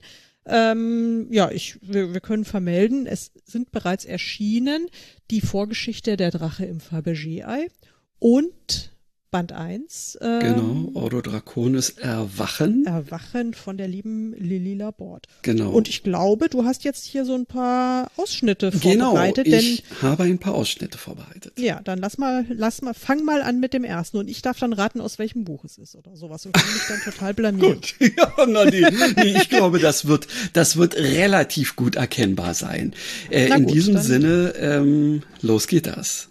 Ähm, ja, ich, wir, wir können vermelden, es sind bereits erschienen die Vorgeschichte der Drache im Fabergé-Ei und Band eins. Ähm, genau, Ordo Draconis Erwachen. Erwachen von der lieben Lilly Laborde. Genau. Und ich glaube, du hast jetzt hier so ein paar Ausschnitte genau, vorbereitet. Genau, denn, ich habe ein paar Ausschnitte vorbereitet. Ja, dann lass mal, lass mal, fang mal an mit dem ersten und ich darf dann raten, aus welchem Buch es ist oder sowas und kann mich dann total blamieren. Gut, ja, na, nee, nee, ich glaube, das wird, das wird relativ gut erkennbar sein. Äh, in gut, diesem Sinne, ähm, los geht das.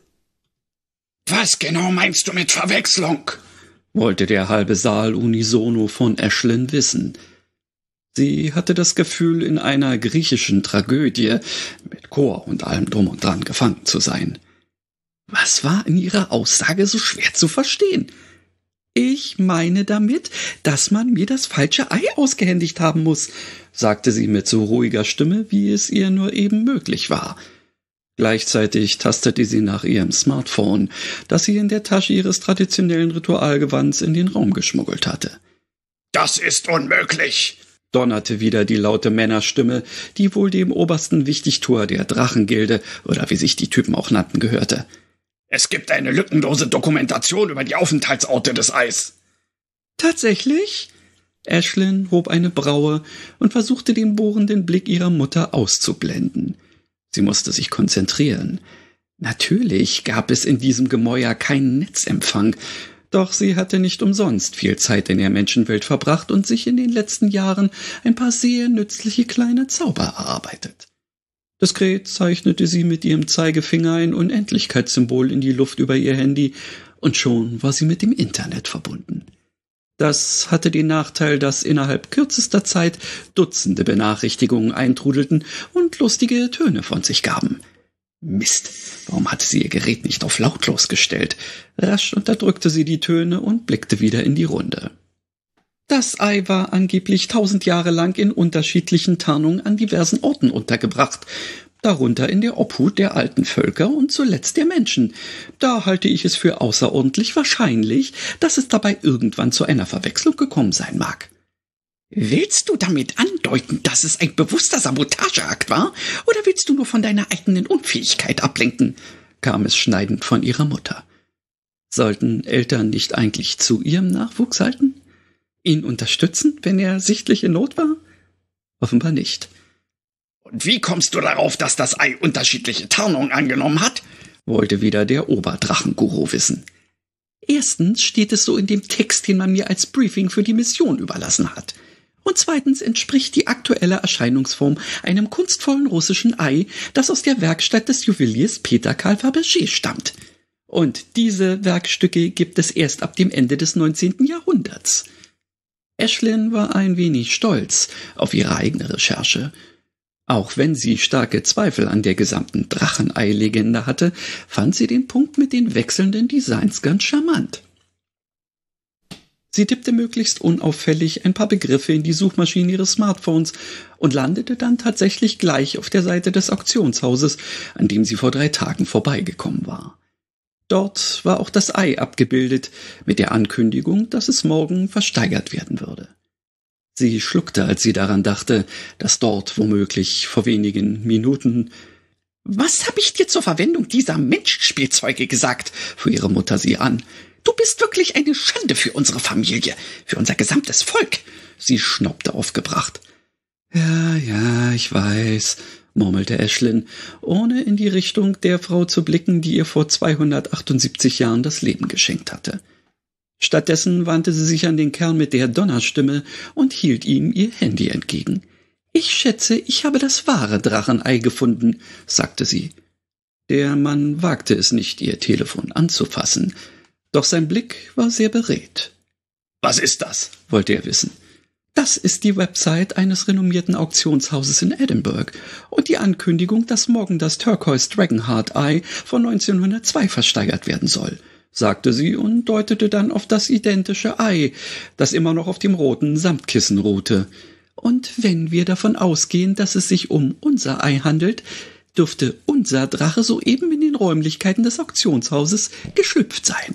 Was genau meinst du mit Verwechslung? Wollte der halbe Saal unisono von Ashlyn wissen. Sie hatte das Gefühl, in einer griechischen Tragödie mit Chor und allem drum und dran gefangen zu sein. Was war in ihrer Aussage so schwer zu verstehen? Ich meine damit, dass man mir das falsche Ei ausgehändigt haben muss, sagte sie mit so ruhiger Stimme, wie es ihr nur eben möglich war. Gleichzeitig tastete sie nach ihrem Smartphone, das sie in der Tasche ihres traditionellen Ritualgewands in den Raum geschmuggelt hatte. Das ist unmöglich, donnerte wieder die laute Männerstimme, die wohl dem obersten Wichtigtuer der Drachengilde, oder wie sich die Typen auch nannten, gehörte. Es gibt eine lückenlose Dokumentation über die Aufenthaltsorte des Eis. Tatsächlich? Ashlyn hob eine Braue und versuchte den bohrenden Blick ihrer Mutter auszublenden. Sie musste sich konzentrieren. Natürlich gab es in diesem Gemäuer keinen Netzempfang, doch sie hatte nicht umsonst viel Zeit in der Menschenwelt verbracht und sich in den letzten Jahren ein paar sehr nützliche kleine Zauber erarbeitet. Diskret zeichnete sie mit ihrem Zeigefinger ein Unendlichkeitssymbol in die Luft über ihr Handy, und schon war sie mit dem Internet verbunden. Das hatte den Nachteil, dass innerhalb kürzester Zeit Dutzende Benachrichtigungen eintrudelten und lustige Töne von sich gaben. Mist, warum hatte sie ihr Gerät nicht auf lautlos gestellt? Rasch unterdrückte sie die Töne und blickte wieder in die Runde. Das Ei war angeblich tausend Jahre lang in unterschiedlichen Tarnungen an diversen Orten untergebracht, darunter in der Obhut der alten Völker und zuletzt der Menschen. Da halte ich es für außerordentlich wahrscheinlich, dass es dabei irgendwann zu einer Verwechslung gekommen sein mag. Willst du damit andeuten, dass es ein bewusster Sabotageakt war, oder willst du nur von deiner eigenen Unfähigkeit ablenken? Kam es schneidend von ihrer Mutter. Sollten Eltern nicht eigentlich zu ihrem Nachwuchs halten? Ihn unterstützen, wenn er sichtlich in Not war? Offenbar nicht. Und wie kommst du darauf, dass das Ei unterschiedliche Tarnungen angenommen hat? Wollte wieder der Oberdrachenguru wissen. Erstens steht es so in dem Text, den man mir als Briefing für die Mission überlassen hat. Und zweitens entspricht die aktuelle Erscheinungsform einem kunstvollen russischen Ei, das aus der Werkstatt des Juweliers Peter Karl Fabergé stammt. Und diese Werkstücke gibt es erst ab dem Ende des neunzehnten Jahrhunderts. Ashlyn war ein wenig stolz auf ihre eigene Recherche. Auch wenn sie starke Zweifel an der gesamten Drachenei-Legende hatte, fand sie den Punkt mit den wechselnden Designs ganz charmant. Sie tippte möglichst unauffällig ein paar Begriffe in die Suchmaschine ihres Smartphones und landete dann tatsächlich gleich auf der Seite des Auktionshauses, an dem sie vor drei Tagen vorbeigekommen war. Dort war auch das Ei abgebildet, mit der Ankündigung, dass es morgen versteigert werden würde. Sie schluckte, als sie daran dachte, dass dort womöglich vor wenigen Minuten »Was habe ich dir zur Verwendung dieser Menschenspielzeuge gesagt?« fuhr ihre Mutter sie an. »Du bist wirklich eine Schande für unsere Familie, für unser gesamtes Volk!« Sie schnaubte aufgebracht. »Ja, ja, ich weiß«, murmelte Ashlyn, ohne in die Richtung der Frau zu blicken, die ihr vor zweihundertachtundsiebzig Jahren das Leben geschenkt hatte. Stattdessen wandte sie sich an den Kerl mit der Donnerstimme und hielt ihm ihr Handy entgegen. »Ich schätze, ich habe das wahre Drachenei gefunden«, sagte sie. Der Mann wagte es nicht, ihr Telefon anzufassen, doch sein Blick war sehr beredt. »Was ist das?« wollte er wissen. »Das ist die Website eines renommierten Auktionshauses in Edinburgh und die Ankündigung, dass morgen das Turquoise Dragonheart Eye von neunzehnhundertzwei versteigert werden soll«, sagte sie und deutete dann auf das identische Ei, das immer noch auf dem roten Samtkissen ruhte. »Und wenn wir davon ausgehen, dass es sich um unser Ei handelt, dürfte unser Drache soeben in den Räumlichkeiten des Auktionshauses geschlüpft sein.«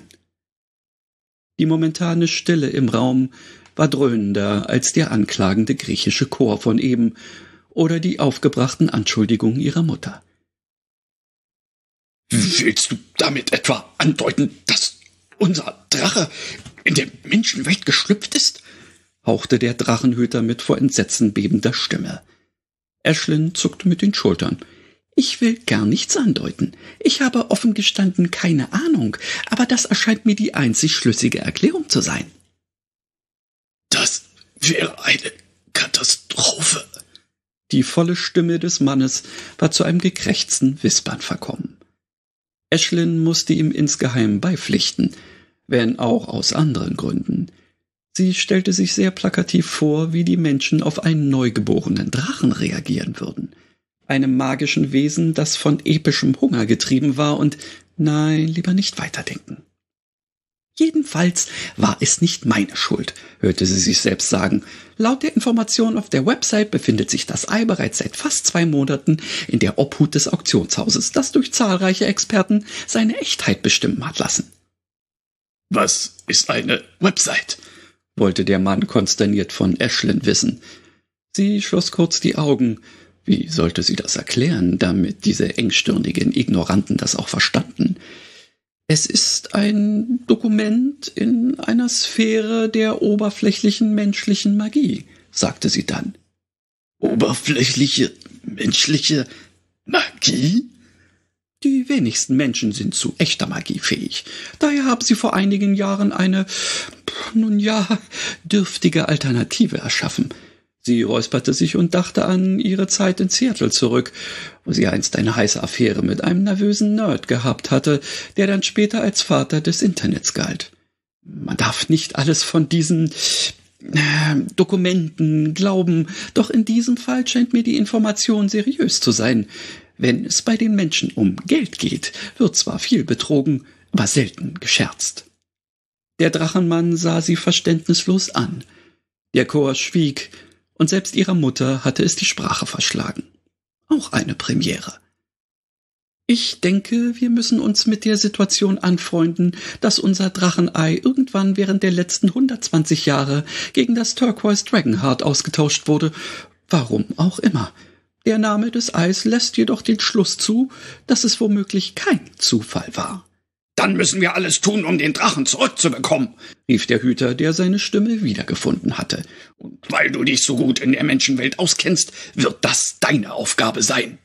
Die momentane Stille im Raum war dröhnender als der anklagende griechische Chor von eben oder die aufgebrachten Anschuldigungen ihrer Mutter. »Willst du damit etwa andeuten, dass unser Drache in der Menschenwelt geschlüpft ist? Hauchte der Drachenhüter mit vor Entsetzen bebender Stimme. Ashlyn zuckte mit den Schultern. Ich will gar nichts andeuten. Ich habe offen gestanden keine Ahnung, aber das erscheint mir die einzig schlüssige Erklärung zu sein. Das wäre eine Katastrophe. Die volle Stimme des Mannes war zu einem gekrächzten Wispern verkommen. Ashlyn musste ihm insgeheim beipflichten, wenn auch aus anderen Gründen. Sie stellte sich sehr plakativ vor, wie die Menschen auf einen neugeborenen Drachen reagieren würden. Einem magischen Wesen, das von epischem Hunger getrieben war und, nein, lieber nicht weiterdenken. Jedenfalls war es nicht meine Schuld, hörte sie sich selbst sagen. Laut der Information auf der Website befindet sich das Ei bereits seit fast zwei Monaten in der Obhut des Auktionshauses, das durch zahlreiche Experten seine Echtheit bestimmen hat lassen. Was ist eine Website? Wollte der Mann konsterniert von Ashlyn wissen. Sie schloss kurz die Augen. Wie sollte sie das erklären, damit diese engstirnigen Ignoranten das auch verstanden? Es ist ein Dokument in einer Sphäre der oberflächlichen menschlichen Magie, sagte sie dann. Oberflächliche menschliche Magie? Die wenigsten Menschen sind zu echter Magie fähig. Daher haben sie vor einigen Jahren eine, nun ja, dürftige Alternative erschaffen. Sie räusperte sich und dachte an ihre Zeit in Seattle zurück, wo sie einst eine heiße Affäre mit einem nervösen Nerd gehabt hatte, der dann später als Vater des Internets galt. Man darf nicht alles von diesen äh, Dokumenten glauben, doch in diesem Fall scheint mir die Information seriös zu sein. Wenn es bei den Menschen um Geld geht, wird zwar viel betrogen, aber selten gescherzt. Der Drachenmann sah sie verständnislos an. Der Chor schwieg, und selbst ihrer Mutter hatte es die Sprache verschlagen. Auch eine Premiere. Ich denke, wir müssen uns mit der Situation anfreunden, dass unser Drachenei irgendwann während der letzten hundertzwanzig Jahre gegen das Turquoise Dragonheart ausgetauscht wurde. Warum auch immer. Der Name des Eis lässt jedoch den Schluss zu, dass es womöglich kein Zufall war. Dann müssen wir alles tun, um den Drachen zurückzubekommen, rief der Hüter, der seine Stimme wiedergefunden hatte. Und weil du dich so gut in der Menschenwelt auskennst, wird das deine Aufgabe sein.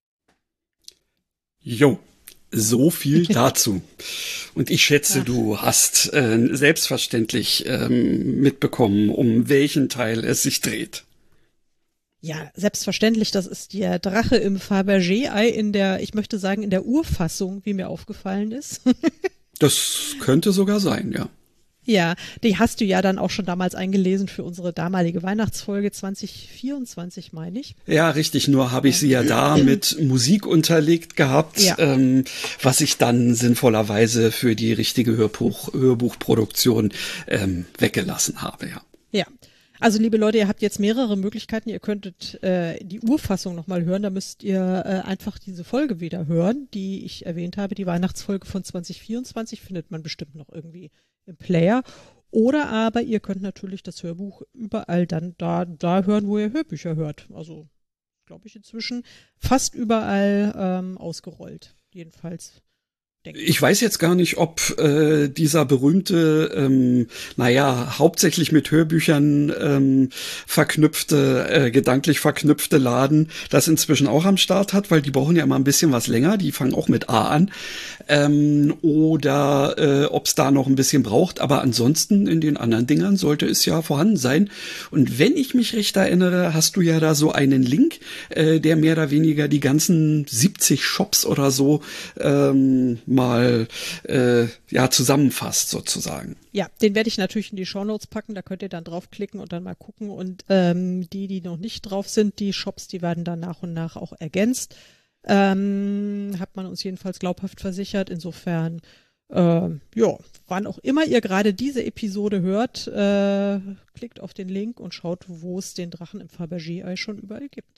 Jo, so viel dazu. Und ich schätze, du hast äh, selbstverständlich ähm, mitbekommen, um welchen Teil es sich dreht. Ja, selbstverständlich, das ist der Drache im Fabergé-Ei in der, ich möchte sagen, in der Urfassung, wie mir aufgefallen ist. Das könnte sogar sein, ja. Ja, die hast du ja dann auch schon damals eingelesen für unsere damalige Weihnachtsfolge zwanzig vierundzwanzig, meine ich. Ja, richtig, nur habe ich sie ja da mit Musik unterlegt gehabt, ja. ähm, was ich dann sinnvollerweise für die richtige Hörbuch, Hörbuchproduktion ähm, weggelassen habe, ja. Ja. Also liebe Leute, ihr habt jetzt mehrere Möglichkeiten. Ihr könntet äh, die Urfassung nochmal hören. Da müsst ihr äh, einfach diese Folge wieder hören, die ich erwähnt habe. Die Weihnachtsfolge von zwanzig vierundzwanzig findet man bestimmt noch irgendwie im Player. Oder aber ihr könnt natürlich das Hörbuch überall dann da, da hören, wo ihr Hörbücher hört. Also glaube ich inzwischen fast überall ähm, ausgerollt. Jedenfalls. Ich weiß jetzt gar nicht, ob äh, dieser berühmte, ähm, naja, hauptsächlich mit Hörbüchern ähm, verknüpfte, äh, gedanklich verknüpfte Laden das inzwischen auch am Start hat, weil die brauchen ja immer ein bisschen was länger, die fangen auch mit A an. Ähm, oder äh, ob es da noch ein bisschen braucht, aber ansonsten in den anderen Dingern sollte es ja vorhanden sein. Und wenn ich mich recht erinnere, hast du ja da so einen Link, äh, der mehr oder weniger die ganzen siebzig Shops oder so ähm, mal äh, ja zusammenfasst sozusagen. Ja, den werde ich natürlich in die Shownotes packen, da könnt ihr dann draufklicken und dann mal gucken und ähm, die, die noch nicht drauf sind, die Shops, die werden dann nach und nach auch ergänzt. Ähm, hat man uns jedenfalls glaubhaft versichert, insofern äh, ja, wann auch immer ihr gerade diese Episode hört, äh, klickt auf den Link und schaut, wo es den Drachen im Fabergé-Ei schon überall gibt.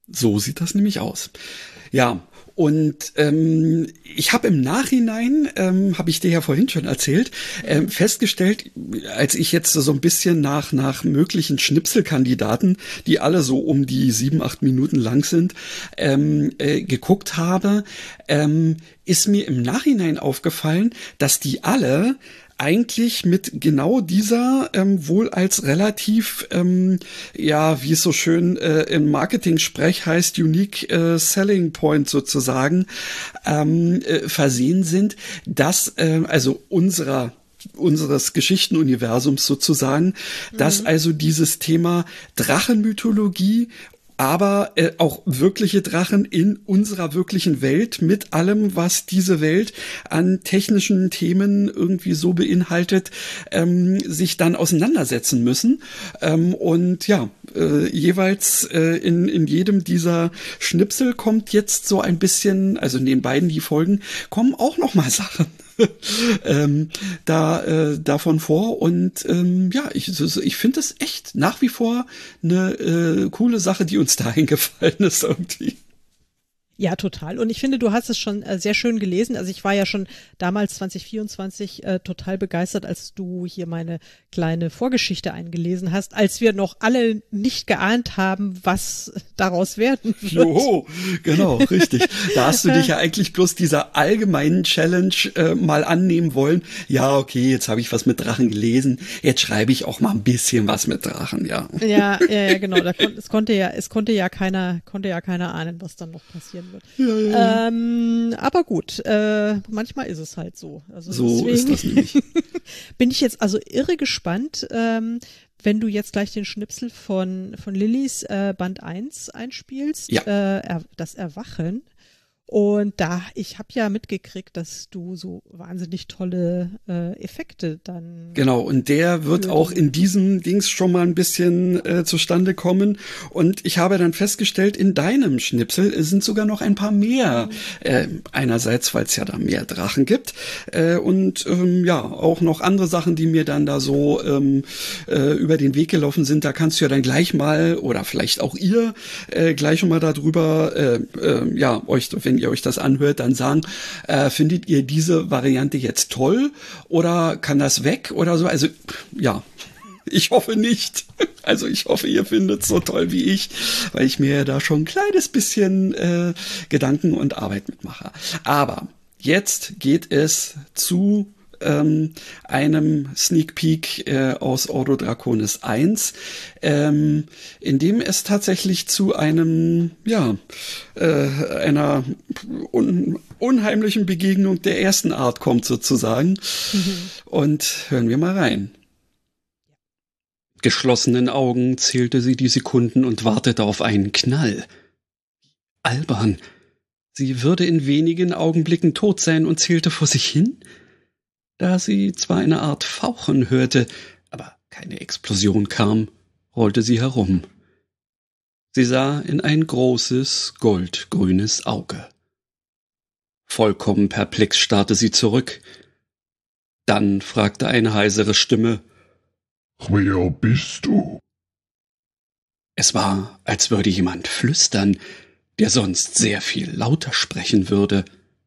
So sieht das nämlich aus. Ja, und ähm, ich habe im Nachhinein, ähm, habe ich dir ja vorhin schon erzählt, ähm, festgestellt, als ich jetzt so ein bisschen nach nach möglichen Schnipselkandidaten, die alle so um die sieben, acht Minuten lang sind, ähm, äh, geguckt habe, ähm, ist mir im Nachhinein aufgefallen, dass die alle eigentlich mit genau dieser ähm, wohl als relativ, ähm, ja, wie es so schön äh, im Marketing-Sprech heißt, Unique äh, Selling Point sozusagen, ähm, äh, versehen sind, dass äh, also unserer unseres Geschichtenuniversums sozusagen, mhm. dass also dieses Thema Drachenmythologie, aber äh, auch wirkliche Drachen in unserer wirklichen Welt mit allem, was diese Welt an technischen Themen irgendwie so beinhaltet, ähm, sich dann auseinandersetzen müssen. Ähm, und ja, äh, jeweils äh, in, in jedem dieser Schnipsel kommt jetzt so ein bisschen, also in den beiden die Folgen, kommen auch noch mal Sachen. ähm, da äh, davon vor und ähm, ja, ich, ich finde das echt nach wie vor eine äh, coole Sache, die uns da eingefallen ist irgendwie. Ja, total. Und ich finde, du hast es schon äh, sehr schön gelesen. Also ich war ja schon damals zwanzig vierundzwanzig äh, total begeistert, als du hier meine kleine Vorgeschichte eingelesen hast, als wir noch alle nicht geahnt haben, was daraus werden wird. Jo, genau, richtig. Da hast du dich ja eigentlich bloß dieser allgemeinen Challenge äh, mal annehmen wollen. Ja, okay, jetzt habe ich was mit Drachen gelesen. Jetzt schreibe ich auch mal ein bisschen was mit Drachen, ja. Ja, ja, ja genau. Da kon- es konnte ja, es konnte ja keiner, konnte ja keiner ahnen, was dann noch passieren wird. Ja, ja, ja. Ähm, aber gut, äh, manchmal ist es halt so. Also so ist das nämlich. Bin ich jetzt also irre gespannt, ähm, wenn du jetzt gleich den Schnipsel von, von Lillys äh, Band eins einspielst, ja. äh, er, das Erwachen. Und da, ich habe ja mitgekriegt, dass du so wahnsinnig tolle äh, Effekte dann. Genau, und der wird auch in diesem Dings schon mal ein bisschen äh, zustande kommen. Und ich habe dann festgestellt, in deinem Schnipsel sind sogar noch ein paar mehr. Mhm. Äh, einerseits, weil es ja da mehr Drachen gibt. Äh, und ähm, ja, auch noch andere Sachen, die mir dann da so ähm, äh, über den Weg gelaufen sind. Da kannst du ja dann gleich mal, oder vielleicht auch ihr, äh, gleich schon mal darüber, äh, äh, ja, euch, wenn ihr euch das anhört, dann sagen, äh, findet ihr diese Variante jetzt toll oder kann das weg oder so? Also ja, ich hoffe nicht. Also ich hoffe, ihr findet es so toll wie ich, weil ich mir da schon ein kleines bisschen äh, Gedanken und Arbeit mitmache. Aber jetzt geht es zu ähm, einem Sneak Peek äh, aus Ordo Draconis eins, ähm, in dem es tatsächlich zu einem, ja, äh, einer un unheimlichen Begegnung der ersten Art kommt sozusagen. Mhm. Und hören wir mal rein. Geschlossenen Augen zählte sie die Sekunden und wartete auf einen Knall. Albern. Sie würde in wenigen Augenblicken tot sein und zählte vor sich hin? Da sie zwar eine Art Fauchen hörte, aber keine Explosion kam, rollte sie herum. Sie sah in ein großes, goldgrünes Auge. Vollkommen perplex starrte sie zurück. Dann fragte eine heisere Stimme: »Wer bist du?« Es war, als würde jemand flüstern, der sonst sehr viel lauter sprechen würde.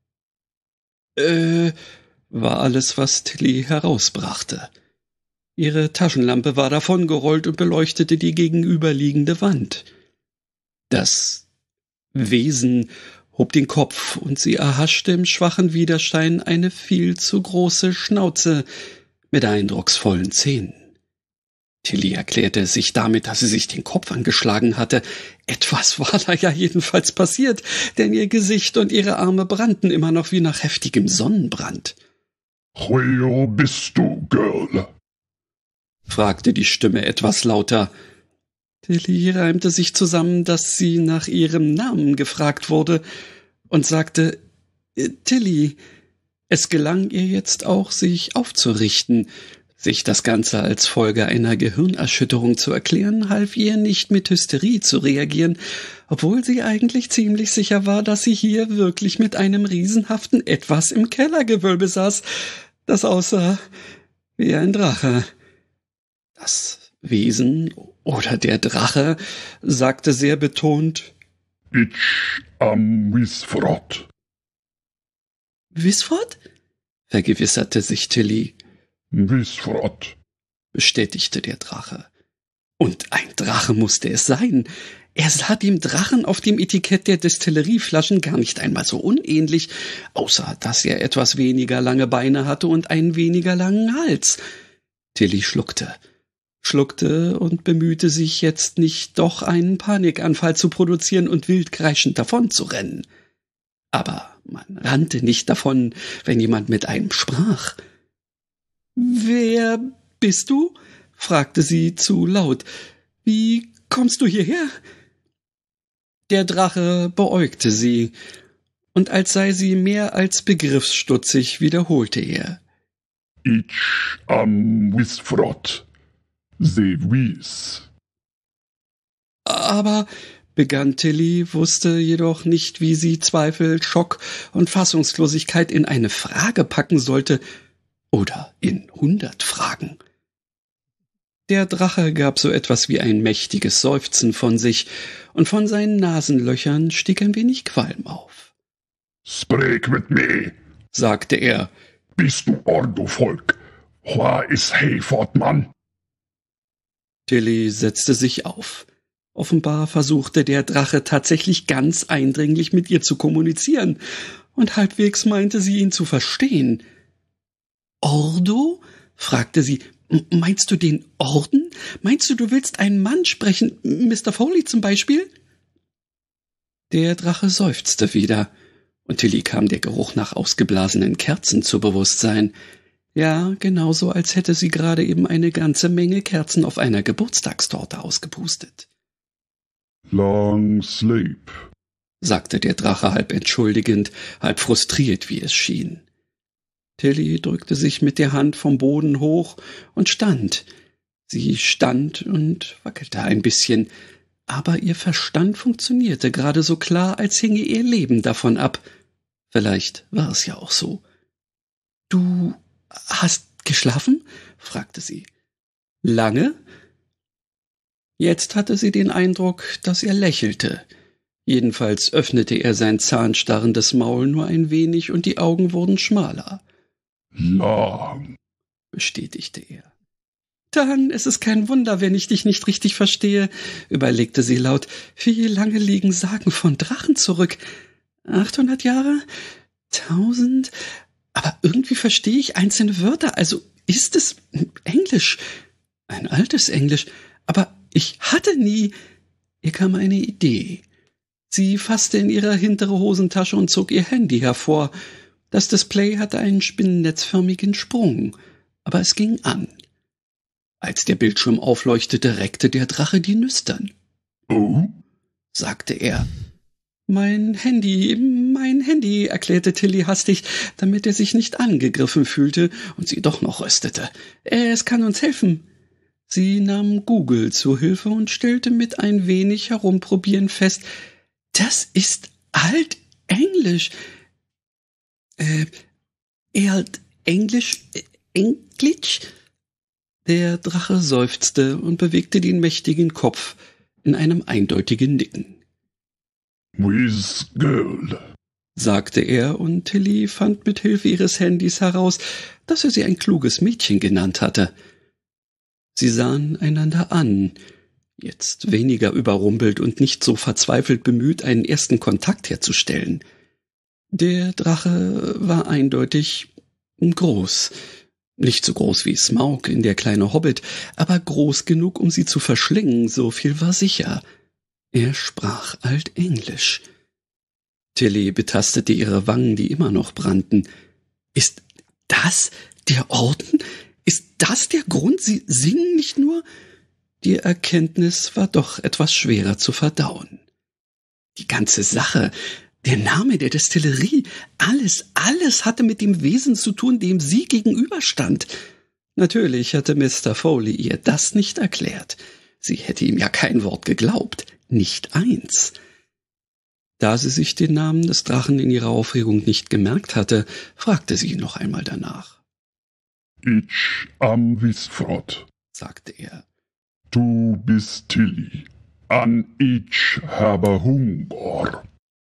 Äh, war alles, was Tilly herausbrachte. Ihre Taschenlampe war davongerollt und beleuchtete die gegenüberliegende Wand. Das Wesen hob den Kopf und sie erhaschte im schwachen Widerschein eine viel zu große Schnauze mit eindrucksvollen Zähnen. Tilly erklärte es sich damit, dass sie sich den Kopf angeschlagen hatte. Etwas war da ja jedenfalls passiert, denn ihr Gesicht und ihre Arme brannten immer noch wie nach heftigem Sonnenbrand. »Wer bist du, Girl?« fragte die Stimme etwas lauter. Tilly reimte sich zusammen, dass sie nach ihrem Namen gefragt wurde und sagte, »Tilly.« Es gelang ihr jetzt auch, sich aufzurichten. Sich das Ganze als Folge einer Gehirnerschütterung zu erklären, half ihr nicht mit Hysterie zu reagieren, obwohl sie eigentlich ziemlich sicher war, dass sie hier wirklich mit einem riesenhaften Etwas im Kellergewölbe saß, das aussah wie ein Drache. Das Wesen oder der Drache sagte sehr betont, Ich am Wisfrot. Wisfrot? Vergewisserte sich Tilly. Wisfrot, bestätigte der Drache. Und ein Drache musste es sein. Er sah dem Drachen auf dem Etikett der Destillerieflaschen gar nicht einmal so unähnlich, außer dass er etwas weniger lange Beine hatte und einen weniger langen Hals. Tilly schluckte, schluckte und bemühte sich jetzt nicht doch einen Panikanfall zu produzieren und wild kreischend davonzurennen. Aber man rannte nicht davon, wenn jemand mit einem sprach. »Wer bist du?« fragte sie zu laut. »Wie kommst du hierher?« Der Drache beäugte sie, und als sei sie mehr als begriffsstutzig, wiederholte er. Ich am Wisfrot, se wies. »Aber«, begann Tilly, wusste jedoch nicht, wie sie Zweifel, Schock und Fassungslosigkeit in eine Frage packen sollte oder in hundert Fragen. Der Drache gab so etwas wie ein mächtiges Seufzen von sich, und von seinen Nasenlöchern stieg ein wenig Qualm auf. »Sprek mit mir«, sagte er. »Bist du Ordo-Volk? Hua is hei fortmann?« Tilly setzte sich auf. Offenbar versuchte der Drache tatsächlich ganz eindringlich mit ihr zu kommunizieren, und halbwegs meinte sie ihn zu verstehen. »Ordo?« fragte sie. »Meinst du den Orden? Meinst du, du willst einen Mann sprechen, Mister Foley zum Beispiel?« Der Drache seufzte wieder, und Tilly kam der Geruch nach ausgeblasenen Kerzen zu Bewusstsein. Ja, genauso, als hätte sie gerade eben eine ganze Menge Kerzen auf einer Geburtstagstorte ausgepustet. »Long sleep«, sagte der Drache halb entschuldigend, halb frustriert, wie es schien. Tilly drückte sich mit der Hand vom Boden hoch und stand. Sie stand und wackelte ein bisschen, aber ihr Verstand funktionierte gerade so klar, als hinge ihr Leben davon ab. Vielleicht war es ja auch so. »Du hast geschlafen?« fragte sie. »Lange?« Jetzt hatte sie den Eindruck, dass er lächelte. Jedenfalls öffnete er sein zahnstarrendes Maul nur ein wenig und die Augen wurden schmaler. »Lang«, bestätigte er. »Dann ist es kein Wunder, wenn ich dich nicht richtig verstehe«, überlegte sie laut. »Wie lange liegen Sagen von Drachen zurück? achthundert Jahre? Tausend? Aber irgendwie verstehe ich einzelne Wörter, also ist es Englisch. Ein altes Englisch. Aber ich hatte nie...« Ihr kam eine Idee. Sie fasste in ihre hintere Hosentasche und zog ihr Handy hervor. Das Display hatte einen spinnennetzförmigen Sprung, aber es ging an. Als der Bildschirm aufleuchtete, reckte der Drache die Nüstern. »Oh«, sagte er. »Mein Handy, mein Handy«, erklärte Tilly hastig, damit er sich nicht angegriffen fühlte und sie doch noch röstete. »Es kann uns helfen.« Sie nahm Google zur Hilfe und stellte mit ein wenig Herumprobieren fest, das ist Altenglisch. Äh, Alt Englisch, äh, Englisch? Der Drache seufzte und bewegte den mächtigen Kopf in einem eindeutigen Nicken. »With girl«, sagte er, und Tilly fand mit Hilfe ihres Handys heraus, dass er sie ein kluges Mädchen genannt hatte. Sie sahen einander an, jetzt weniger überrumpelt und nicht so verzweifelt bemüht, einen ersten Kontakt herzustellen. Der Drache war eindeutig groß, nicht so groß wie Smaug in Der kleine Hobbit, aber groß genug, um sie zu verschlingen, so viel war sicher. Er sprach Altenglisch. Tilly betastete ihre Wangen, die immer noch brannten. »Ist das der Orden? Ist das der Grund? Sie singen nicht nur?« Die Erkenntnis war doch etwas schwerer zu verdauen. Die ganze Sache, der Name der Destillerie, alles, alles hatte mit dem Wesen zu tun, dem sie gegenüberstand. Natürlich hatte Mister Foley ihr das nicht erklärt. Sie hätte ihm ja kein Wort geglaubt, nicht eins. Da sie sich den Namen des Drachen in ihrer Aufregung nicht gemerkt hatte, fragte sie noch einmal danach. »Ich am Wisfrot«, sagte er. »Du bist Tilly. An ich habe Hunger.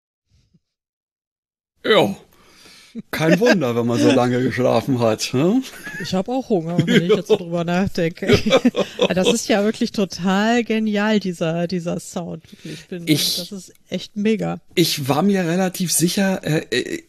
Ja, kein Wunder, wenn man so lange geschlafen hat. Ne? Ich habe auch Hunger, wenn ich jetzt so drüber nachdenke. Das ist ja wirklich total genial, dieser, dieser Sound. Ich bin, Ich- das ist echt mega. Ich war mir relativ sicher, äh, äh,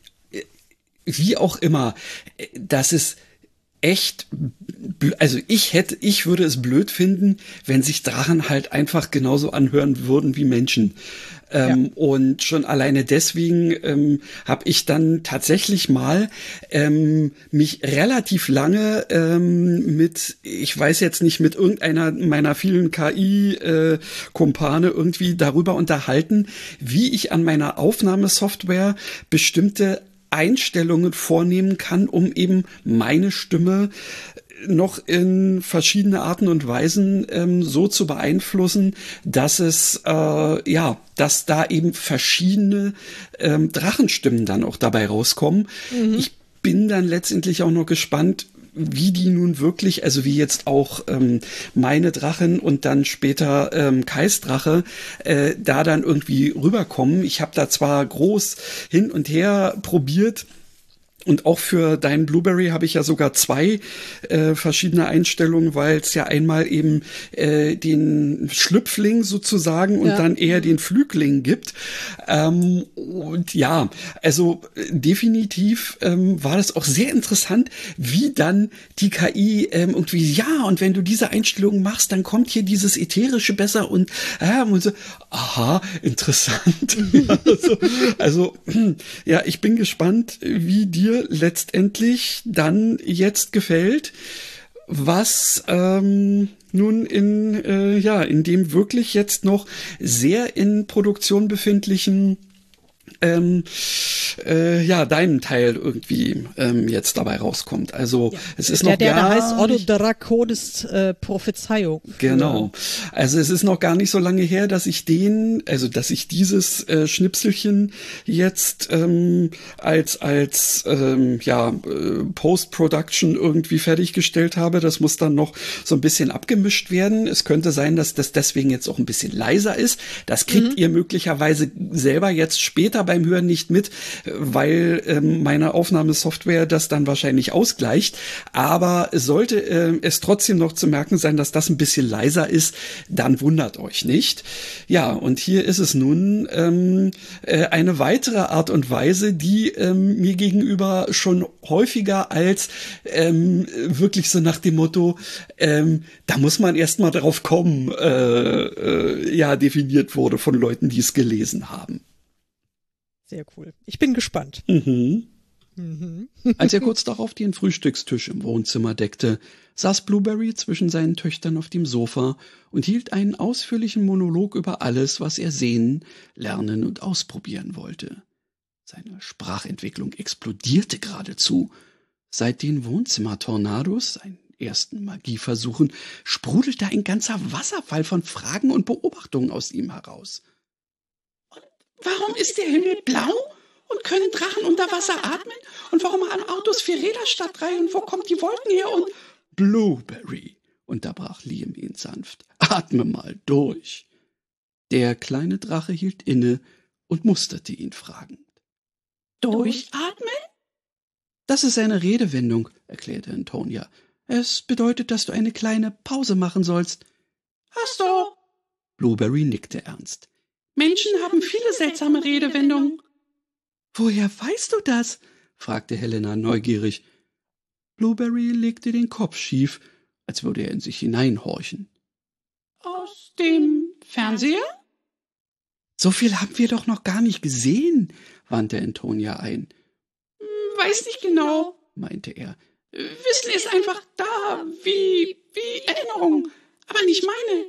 wie auch immer, äh, dass es echt, bl- also ich hätte, ich würde es blöd finden, wenn sich Drachen halt einfach genauso anhören würden wie Menschen. Ähm, Ja. Und schon alleine deswegen ähm, habe ich dann tatsächlich mal ähm, mich relativ lange ähm, mit, ich weiß jetzt nicht, mit irgendeiner meiner vielen K I-Kumpane irgendwie darüber unterhalten, wie ich an meiner Aufnahmesoftware bestimmte Einstellungen vornehmen kann, um eben meine Stimme noch in verschiedene Arten und Weisen ähm, so zu beeinflussen, dass es äh, ja, dass da eben verschiedene ähm, Drachenstimmen dann auch dabei rauskommen. Ich bin dann letztendlich auch noch gespannt, wie die nun wirklich, also wie jetzt auch ähm, meine Drachen und dann später ähm, Kais Drache äh, da dann irgendwie rüberkommen. Ich habe da zwar groß hin und her probiert, und auch für deinen Blueberry habe ich ja sogar zwei äh, verschiedene Einstellungen, weil es ja einmal eben äh, den Schlüpfling sozusagen und Ja. dann eher den Flügling gibt. Ähm, und ja, also äh, definitiv ähm, war das auch sehr interessant, wie dann die K I ähm, irgendwie, ja, und wenn du diese Einstellungen machst, dann kommt hier dieses Ätherische besser und, äh, und so, aha, interessant. Ja, also, also ja, ich bin gespannt, wie dir letztendlich dann jetzt gefällt, was ähm, nun in äh, ja in dem wirklich jetzt noch sehr in Produktion befindlichen ähm, äh, ja, deinem Teil irgendwie ähm, jetzt dabei rauskommt. Also es ist Der, noch der da gar heißt Ordo nicht- Draconis äh, Prophezeiung. für- Genau. Also es ist noch gar nicht so lange her, dass ich den, also dass ich dieses äh, Schnipselchen jetzt ähm, als als ähm, ja äh, Post-Production irgendwie fertiggestellt habe. Das muss dann noch so ein bisschen abgemischt werden. Es könnte sein, dass das deswegen jetzt auch ein bisschen leiser ist. Das kriegt ihr möglicherweise selber jetzt später beim Hören nicht mit, weil ähm, meine Aufnahmesoftware das dann wahrscheinlich ausgleicht. Aber sollte äh, es trotzdem noch zu merken sein, dass das ein bisschen leiser ist, dann wundert euch nicht. Ja, und hier ist es nun ähm, äh, eine weitere Art und Weise, die ähm, mir gegenüber schon häufiger als ähm, wirklich so nach dem Motto, ähm, da muss man erst mal drauf kommen, äh, äh, ja, definiert wurde von Leuten, die es gelesen haben. Sehr cool. Ich bin gespannt. Mhm. Mhm. Als er kurz darauf den Frühstückstisch im Wohnzimmer deckte, saß Blueberry zwischen seinen Töchtern auf dem Sofa und hielt einen ausführlichen Monolog über alles, was er sehen, lernen und ausprobieren wollte. Seine Sprachentwicklung explodierte geradezu. Seit den Wohnzimmer-Tornados, seinen ersten Magieversuchen, sprudelte ein ganzer Wasserfall von Fragen und Beobachtungen aus ihm heraus. Und warum ist der Himmel blau? Und können Drachen unter Wasser atmen? Und warum haben Autos vier Räder statt drei? Und wo kommen die Wolken her? Und Blueberry, unterbrach Liam ihn sanft, atme mal durch. Der kleine Drache hielt inne und musterte ihn fragend. Durchatmen? Das ist eine Redewendung, erklärte Antonia. Es bedeutet, dass du eine kleine Pause machen sollst. Hast du? Blueberry nickte ernst. Menschen haben viele seltsame Redewendungen. Woher weißt du das? Fragte Helena neugierig. Blueberry legte den Kopf schief, als würde er in sich hineinhorchen. Aus dem Fernseher? So viel haben wir doch noch gar nicht gesehen, wandte Antonia ein. Weiß nicht genau, meinte er. Wissen ist einfach da, wie, wie Erinnerung, aber nicht meine.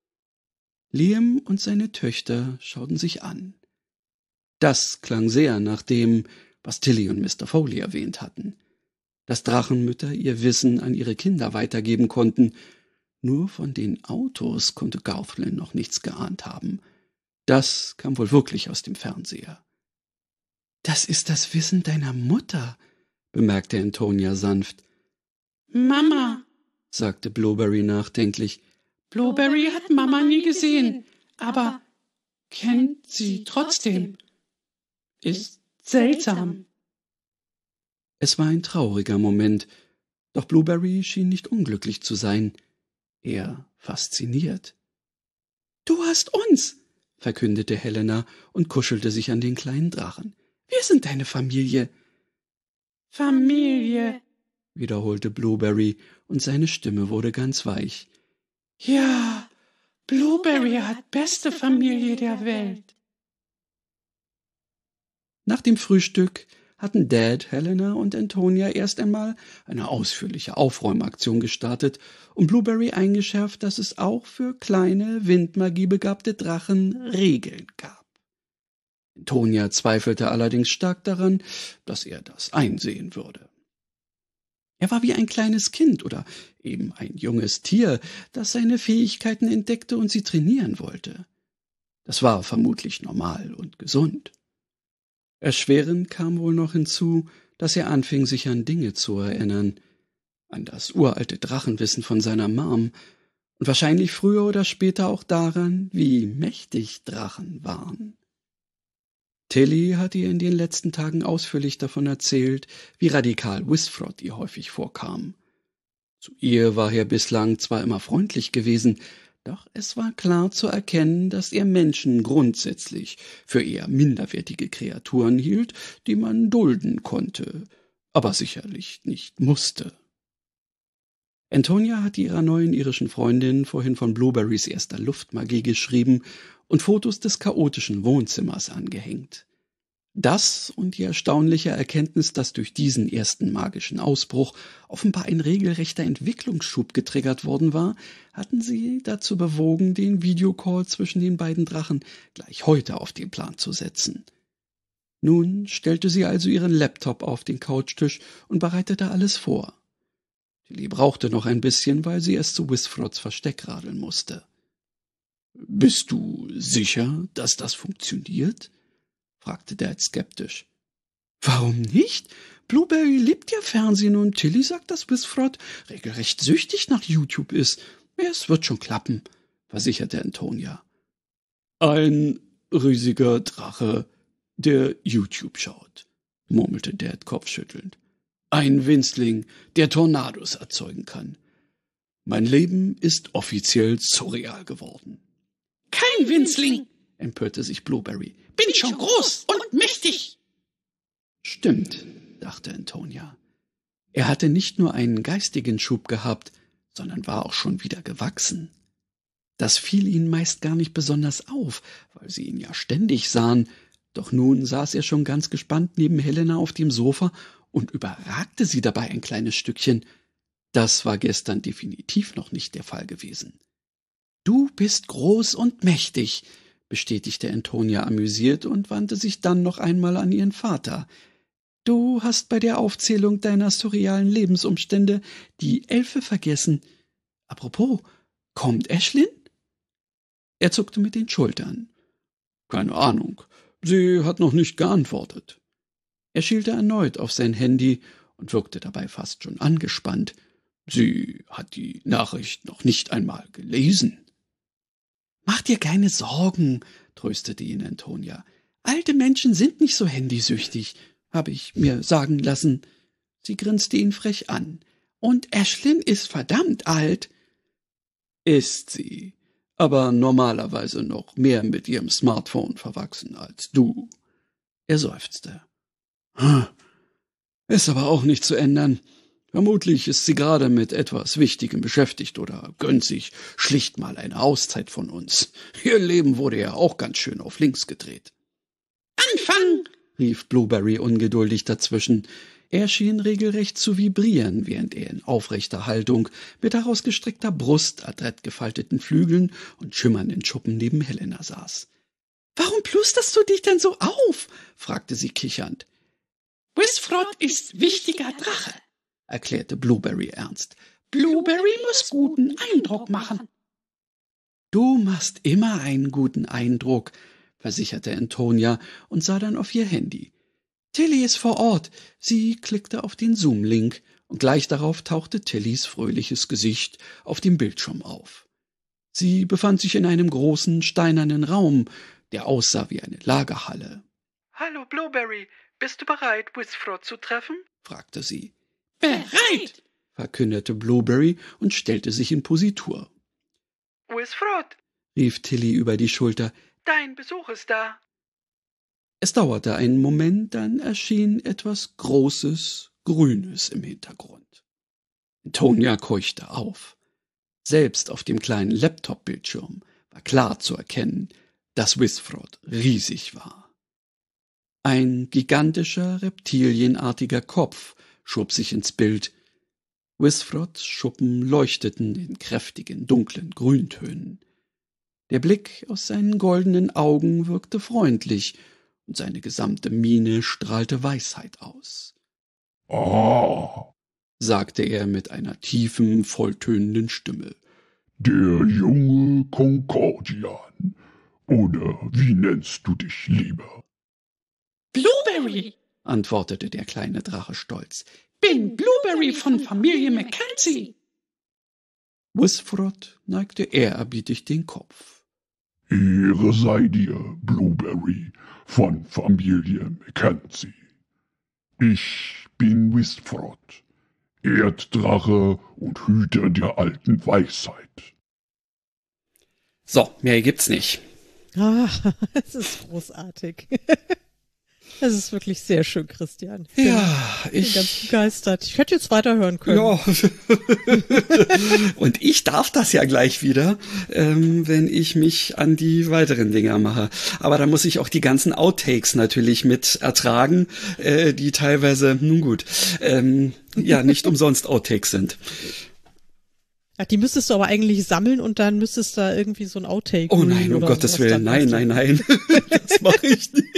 Liam und seine Töchter schauten sich an. Das klang sehr nach dem, was Tilly und Mister Foley erwähnt hatten. Dass Drachenmütter ihr Wissen an ihre Kinder weitergeben konnten. Nur von den Autos konnte Gauthlan noch nichts geahnt haben. Das kam wohl wirklich aus dem Fernseher. »Das ist das Wissen deiner Mutter«, bemerkte Antonia sanft. »Mama«, sagte Blueberry nachdenklich. »Blueberry hat Mama nie gesehen, aber kennt sie trotzdem. Ist seltsam. Es war ein trauriger Moment, doch Blueberry schien nicht unglücklich zu sein, eher fasziniert. »Du hast uns«, verkündete Helena und kuschelte sich an den kleinen Drachen. »Wir sind deine Familie.« »Familie«, wiederholte Blueberry, und seine Stimme wurde ganz weich. »Ja, Blueberry hat beste Familie der Welt.« Nach dem Frühstück hatten Dad, Helena und Antonia erst einmal eine ausführliche Aufräumaktion gestartet und Blueberry eingeschärft, dass es auch für kleine, windmagiebegabte Drachen Regeln gab. Antonia zweifelte allerdings stark daran, dass er das einsehen würde. Er war wie ein kleines Kind oder eben ein junges Tier, das seine Fähigkeiten entdeckte und sie trainieren wollte. Das war vermutlich normal und gesund. Erschwerend kam wohl noch hinzu, dass er anfing, sich an Dinge zu erinnern, an das uralte Drachenwissen von seiner Mom und wahrscheinlich früher oder später auch daran, wie mächtig Drachen waren. Tilly hatte ihr in den letzten Tagen ausführlich davon erzählt, wie radikal Whisfrot ihr häufig vorkam. Zu ihr war er bislang zwar immer freundlich gewesen, doch es war klar zu erkennen, dass er Menschen grundsätzlich für eher minderwertige Kreaturen hielt, die man dulden konnte, aber sicherlich nicht musste. Antonia hatte ihrer neuen irischen Freundin vorhin von Blueberrys erster Luftmagie geschrieben und Fotos des chaotischen Wohnzimmers angehängt. Das und die erstaunliche Erkenntnis, dass durch diesen ersten magischen Ausbruch offenbar ein regelrechter Entwicklungsschub getriggert worden war, hatten sie dazu bewogen, den Videocall zwischen den beiden Drachen gleich heute auf den Plan zu setzen. Nun stellte sie also ihren Laptop auf den Couchtisch und bereitete alles vor. Tilly brauchte noch ein bisschen, weil sie erst zu Whisfrots Versteck radeln musste. »Bist du sicher, dass das funktioniert?« fragte Dad skeptisch. »Warum nicht? Blueberry liebt ja Fernsehen und Tilly sagt, dass Whisfrot regelrecht süchtig nach YouTube ist. Es wird schon klappen«, versicherte Antonia. »Ein riesiger Drache, der YouTube schaut«, murmelte Dad kopfschüttelnd. »Ein Winzling, der Tornados erzeugen kann. Mein Leben ist offiziell surreal geworden.« »Kein Winzling«, empörte sich Blueberry. »Bin schon groß und mächtig.« »Stimmt«, dachte Antonia. Er hatte nicht nur einen geistigen Schub gehabt, sondern war auch schon wieder gewachsen. Das fiel ihnen meist gar nicht besonders auf, weil sie ihn ja ständig sahen, doch nun saß er schon ganz gespannt neben Helena auf dem Sofa und überragte sie dabei ein kleines Stückchen. Das war gestern definitiv noch nicht der Fall gewesen. »Du bist groß und mächtig«, bestätigte Antonia amüsiert und wandte sich dann noch einmal an ihren Vater. »Du hast bei der Aufzählung deiner surrealen Lebensumstände die Elfe vergessen. Apropos, kommt Ashlyn?« Er zuckte mit den Schultern. »Keine Ahnung, sie hat noch nicht geantwortet.« Er schielte erneut auf sein Handy und wirkte dabei fast schon angespannt. »Sie hat die Nachricht noch nicht einmal gelesen.« »Mach dir keine Sorgen«, tröstete ihn Antonia. »Alte Menschen sind nicht so handysüchtig, habe ich mir sagen lassen.« Sie grinste ihn frech an. »Und Ashlyn ist verdammt alt.« »Ist sie, aber normalerweise noch mehr mit ihrem Smartphone verwachsen als du.« Er seufzte. »Hm, ist aber auch nicht zu ändern. Vermutlich ist sie gerade mit etwas Wichtigem beschäftigt oder gönnt sich schlicht mal eine Auszeit von uns. Ihr Leben wurde ja auch ganz schön auf links gedreht.« »Anfang«, rief Blueberry ungeduldig dazwischen. Er schien regelrecht zu vibrieren, während er in aufrechter Haltung mit herausgestreckter Brust, adrett gefalteten Flügeln und schimmernden Schuppen neben Helena saß. »Warum plusterst du dich denn so auf?« fragte sie kichernd. »Whisfrot ist wichtiger Drache«, erklärte Blueberry ernst. »Blueberry muss guten Eindruck machen.« »Du machst immer einen guten Eindruck«, versicherte Antonia und sah dann auf ihr Handy. »Tilly ist vor Ort.« Sie klickte auf den Zoom-Link und gleich darauf tauchte Tillys fröhliches Gesicht auf dem Bildschirm auf. Sie befand sich in einem großen, steinernen Raum, der aussah wie eine Lagerhalle. »Hallo, Blueberry, bist du bereit, Whisfrot zu treffen?« fragte sie. Bereit! verkündete Blueberry und stellte sich in Positur. »Whisfrot«, rief Tilly über die Schulter, »dein Besuch ist da.« Es dauerte einen Moment, dann erschien etwas Großes, Grünes im Hintergrund. Tonya keuchte auf. Selbst auf dem kleinen Laptop-Bildschirm war klar zu erkennen, dass Whisfrot riesig war. Ein gigantischer, reptilienartiger Kopf schob sich ins Bild. Whisfrots Schuppen leuchteten in kräftigen, dunklen Grüntönen. Der Blick aus seinen goldenen Augen wirkte freundlich, und seine gesamte Miene strahlte Weisheit aus. Ah, sagte er mit einer tiefen, volltönenden Stimme. Der junge Concordian. Oder wie nennst du dich lieber? Blueberry! antwortete der kleine Drache stolz. Bin Blueberry von Familie Mackenzie. Whisfrot neigte ehrerbietig den Kopf. Ehre sei dir, Blueberry von Familie Mackenzie. Ich bin Whisfrot, Erddrache und Hüter der alten Weisheit. So, mehr gibt's nicht. Ah, es ist großartig. Es ist wirklich sehr schön, Christian. Ich bin, Ja, bin ich... ganz begeistert. Ich hätte jetzt weiterhören können. Ja, und ich darf das ja gleich wieder, ähm, wenn ich mich an die weiteren Dinger mache. Aber da muss ich auch die ganzen Outtakes natürlich mit ertragen, äh, die teilweise, nun gut, ähm, ja, nicht umsonst Outtakes sind. Ja, die müsstest du aber eigentlich sammeln und dann müsstest du da irgendwie so ein Outtake. Oh nein, um Gottes Willen, nein, nein, nein, das mache ich nicht.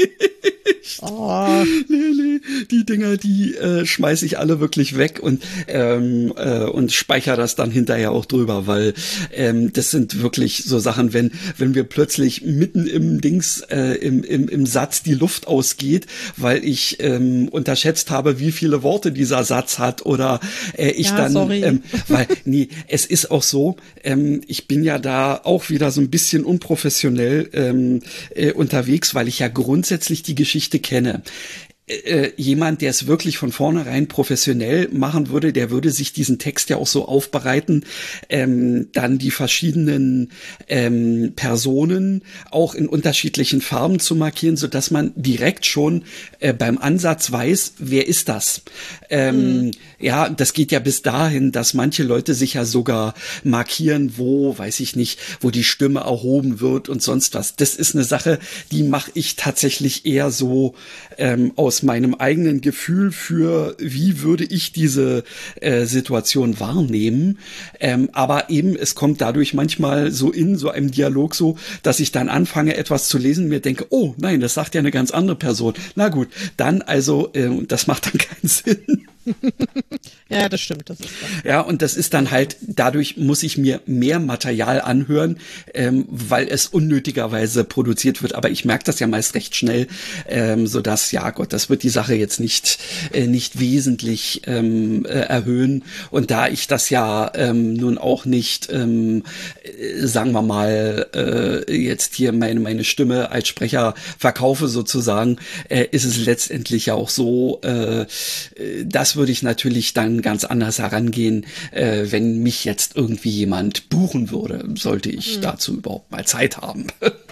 Oh. Nee, nee, die Dinger, die äh, schmeiße ich alle wirklich weg und ähm, äh, und speichere das dann hinterher auch drüber, weil ähm, das sind wirklich so Sachen, wenn wenn wir plötzlich mitten im Dings äh, im, im im Satz die Luft ausgeht, weil ich ähm, unterschätzt habe, wie viele Worte dieser Satz hat oder äh, ich Ja, dann sorry. ähm, weil nee, es ist auch so, ähm, ich bin ja da auch wieder so ein bisschen unprofessionell ähm, äh, unterwegs, weil ich ja grundsätzlich die Geschichte kenne. Äh, jemand, der es wirklich von vornherein professionell machen würde, der würde sich diesen Text ja auch so aufbereiten, ähm, dann die verschiedenen ähm, Personen auch in unterschiedlichen Farben zu markieren, so dass man direkt schon äh, beim Ansatz weiß, wer ist das? Ähm, mhm. Ja, das geht ja bis dahin, dass manche Leute sich ja sogar markieren, wo, weiß ich nicht, wo die Stimme erhoben wird und sonst was. Das ist eine Sache, die mache ich tatsächlich eher so ähm, aus meinem eigenen Gefühl für, wie würde ich diese äh, Situation wahrnehmen. Ähm, aber eben, es kommt dadurch manchmal so in so einem Dialog so, dass ich dann anfange, etwas zu lesen, mir denke, oh nein, das sagt ja eine ganz andere Person. Na gut, dann also, äh, das macht dann keinen Sinn. Ja, das stimmt. Das ist dann. Ja, und das ist dann halt, dadurch muss ich mir mehr Material anhören, ähm, weil es unnötigerweise produziert wird. Aber ich merke das ja meist recht schnell, ähm, so dass, ja Gott, das wird die Sache jetzt nicht äh, nicht wesentlich ähm, äh, erhöhen. Und da ich das ja ähm, nun auch nicht, ähm, äh, sagen wir mal, äh, jetzt hier meine meine Stimme als Sprecher verkaufe sozusagen, äh, ist es letztendlich ja auch so, äh, das würde ich natürlich dann ganz anders herangehen, äh, wenn mich jetzt irgendwie jemand buchen würde, sollte ich mhm. dazu überhaupt mal Zeit haben.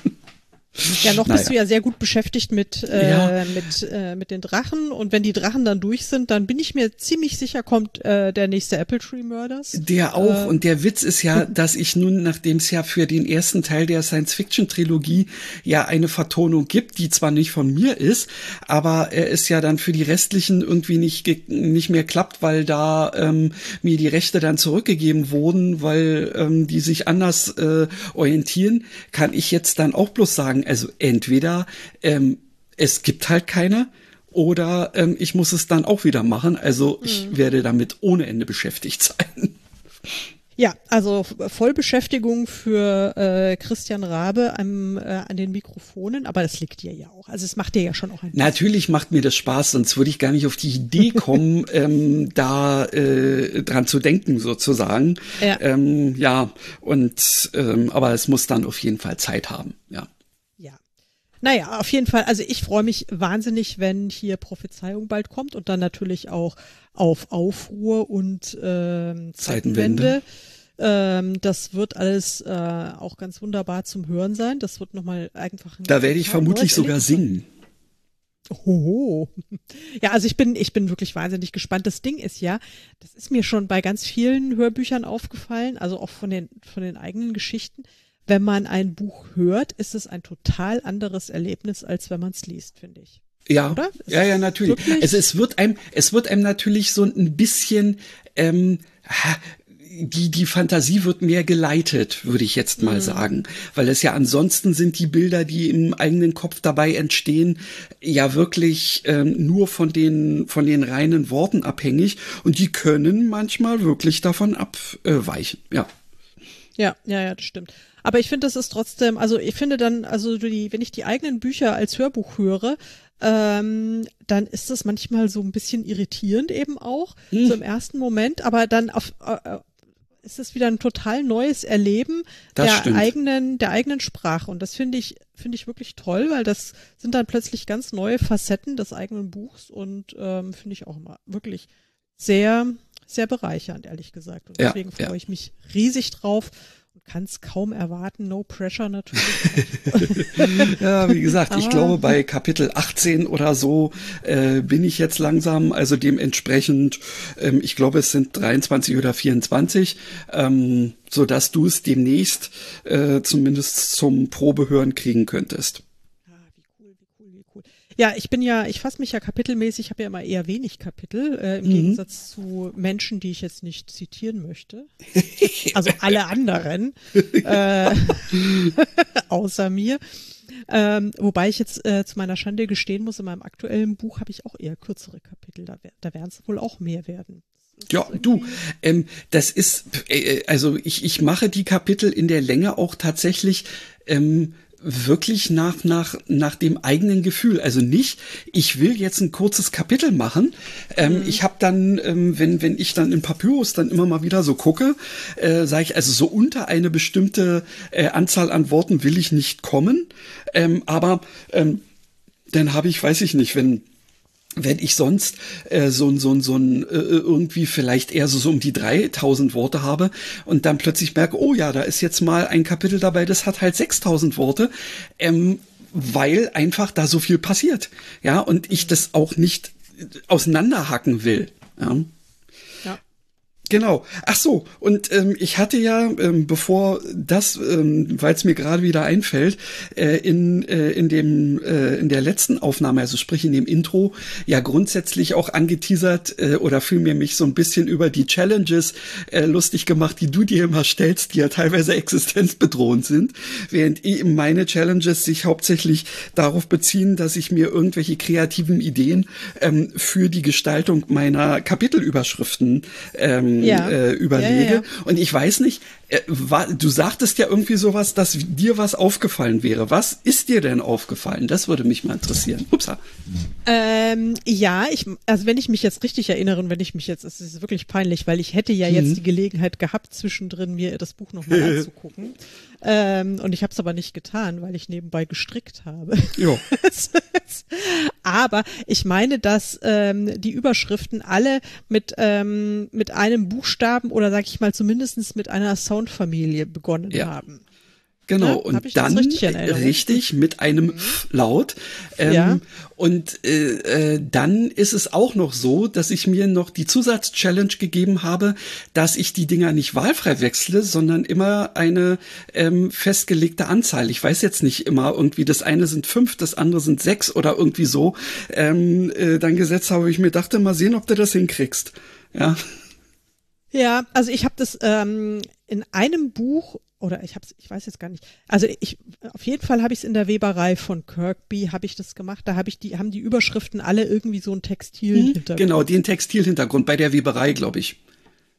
Ja, noch naja. bist du ja sehr gut beschäftigt mit, äh, Ja. mit, äh, mit den Drachen. Und wenn die Drachen dann durch sind, dann bin ich mir ziemlich sicher, kommt äh, der nächste Apple Tree Murders. Der auch. Äh, Und der Witz ist ja, dass ich nun, nachdem es ja für den ersten Teil der Science-Fiction-Trilogie ja eine Vertonung gibt, die zwar nicht von mir ist, aber äh, es ja dann für die restlichen irgendwie nicht ge- nicht mehr klappt, weil da ähm, mir die Rechte dann zurückgegeben wurden, weil ähm, die sich anders äh, orientieren, kann ich jetzt dann auch bloß sagen, also entweder ähm, es gibt halt keine oder ähm, ich muss es dann auch wieder machen. Also ich Mhm. werde damit ohne Ende beschäftigt sein. Ja, also Vollbeschäftigung für äh, Christian Rabe am, äh, an den Mikrofonen, aber das liegt dir ja auch. Also es macht dir ja schon auch ein bisschen. Natürlich macht mir das Spaß, sonst würde ich gar nicht auf die Idee kommen, ähm, da äh, dran zu denken sozusagen. Ja, ähm, ja und ähm, aber es muss dann auf jeden Fall Zeit haben, ja. ja. Naja, auf jeden Fall, also ich freue mich wahnsinnig, wenn hier Prophezeiung bald kommt und dann natürlich auch auf Aufruhr und ähm, Zeitenwende. Zeitenwende. Ähm, das wird alles äh, auch ganz wunderbar zum Hören sein. Das wird nochmal einfach ein Da werde ich total vermutlich neues sogar Erlebnis singen. Hoho. Ja, also ich bin, ich bin wirklich wahnsinnig gespannt. Das Ding ist ja, das ist mir schon bei ganz vielen Hörbüchern aufgefallen, also auch von den, von den eigenen Geschichten. Wenn man ein Buch hört, ist es ein total anderes Erlebnis, als wenn man es liest, finde ich. Ja, Oder? ja, ja, natürlich. Wirklich? Also es wird einem, es wird einem natürlich so ein bisschen, ähm, die, die Fantasie wird mehr geleitet, würde ich jetzt mal mhm. sagen. Weil es ja ansonsten sind die Bilder, die im eigenen Kopf dabei entstehen, ja wirklich ähm, nur von den, von den reinen Worten abhängig. Und die können manchmal wirklich davon abweichen, ja. Ja, ja, ja, das stimmt. Aber ich finde, das ist trotzdem, also ich finde dann, also die, wenn ich die eigenen Bücher als Hörbuch höre, ähm, dann ist das manchmal so ein bisschen irritierend eben auch, hm. so im ersten Moment, aber dann auf, äh, ist es wieder ein total neues Erleben das der stimmt. eigenen, der eigenen Sprache. Und das finde ich, finde ich wirklich toll, weil das sind dann plötzlich ganz neue Facetten des eigenen Buchs und ähm, finde ich auch immer wirklich sehr, sehr bereichernd, ehrlich gesagt. Und deswegen ja, freue ja. ich mich riesig drauf. Kann es kaum erwarten, no pressure natürlich. Ja, wie gesagt, ich Aber, glaube bei Kapitel achtzehn oder so äh, bin ich jetzt langsam, also dementsprechend, ähm, ich glaube es sind dreiundzwanzig oder vierundzwanzig, ähm, so dass du es demnächst äh, zumindest zum Probehören kriegen könntest. Ja, ich bin ja, ich fasse mich ja kapitelmäßig, ich habe ja immer eher wenig Kapitel, äh, im mhm. Gegensatz zu Menschen, die ich jetzt nicht zitieren möchte. Also alle anderen, äh, außer mir. Ähm, wobei ich jetzt äh, zu meiner Schande gestehen muss, in meinem aktuellen Buch habe ich auch eher kürzere Kapitel, da, da werden es wohl auch mehr werden. Ja, du, ähm, das ist, äh, also ich, ich mache die Kapitel in der Länge auch tatsächlich ähm, wirklich nach, nach, nach dem eigenen Gefühl. Also nicht, ich will jetzt ein kurzes Kapitel machen. Ähm, mhm. Ich habe dann, ähm, wenn, wenn ich dann in Papyrus dann immer mal wieder so gucke, äh, sage ich, also so unter eine bestimmte äh, Anzahl an Worten will ich nicht kommen. Ähm, aber ähm, dann habe ich, weiß ich nicht, wenn wenn ich sonst äh, so ein so ein so ein äh, irgendwie vielleicht eher so, so um die dreitausend Worte habe und dann plötzlich merke, oh ja, da ist jetzt mal ein Kapitel dabei, das hat halt sechstausend Worte, ähm, weil einfach da so viel passiert, ja, und ich das auch nicht auseinanderhacken will, ja. Genau. Ach so, und ähm, ich hatte ja, ähm, bevor das, ähm, weil es mir gerade wieder einfällt, äh, in äh, in dem äh, in der letzten Aufnahme, also sprich in dem Intro, ja grundsätzlich auch angeteasert äh, oder vielmehr mich so ein bisschen über die Challenges äh, lustig gemacht, die du dir immer stellst, die ja teilweise existenzbedrohend sind, während eben meine Challenges sich hauptsächlich darauf beziehen, dass ich mir irgendwelche kreativen Ideen ähm, für die Gestaltung meiner Kapitelüberschriften ähm, Ja. Äh, überlege. Ja, ja. Und ich weiß nicht, äh, war, du sagtest ja irgendwie sowas, dass dir was aufgefallen wäre. Was ist dir denn aufgefallen? Das würde mich mal interessieren. Upsa. Ähm, ja, ich, also wenn ich mich jetzt richtig erinnere und wenn ich mich jetzt, es ist wirklich peinlich, weil ich hätte ja jetzt mhm. die Gelegenheit gehabt, zwischendrin mir das Buch nochmal anzugucken. Ähm, und ich habe es aber nicht getan, weil ich nebenbei gestrickt habe. Jo. Aber ich meine, dass ähm, die Überschriften alle mit ähm, mit einem Buchstaben oder sag ich mal zumindestens mit einer Soundfamilie begonnen ja. haben. Genau, ja, und dann richtig, richtig mit einem F-Laut. Ähm, ja. Und äh, äh, dann ist es auch noch so, dass ich mir noch die Zusatz-Challenge gegeben habe, dass ich die Dinger nicht wahlfrei wechsle, sondern immer eine ähm, festgelegte Anzahl. Ich weiß jetzt nicht immer irgendwie, das eine sind fünf, das andere sind sechs oder irgendwie so. Ähm, äh, dann gesetzt habe, ich mir dachte, mal sehen, ob du das hinkriegst. Ja. Ja, also ich habe das ähm, in einem Buch oder ich hab's, ich weiß jetzt gar nicht. Also ich auf jeden Fall habe ich es in der Weberei von Kirkby habe ich das gemacht. Da habe ich die haben die Überschriften alle irgendwie so einen Textilhintergrund. Genau, den Textilhintergrund bei der Weberei, glaube ich.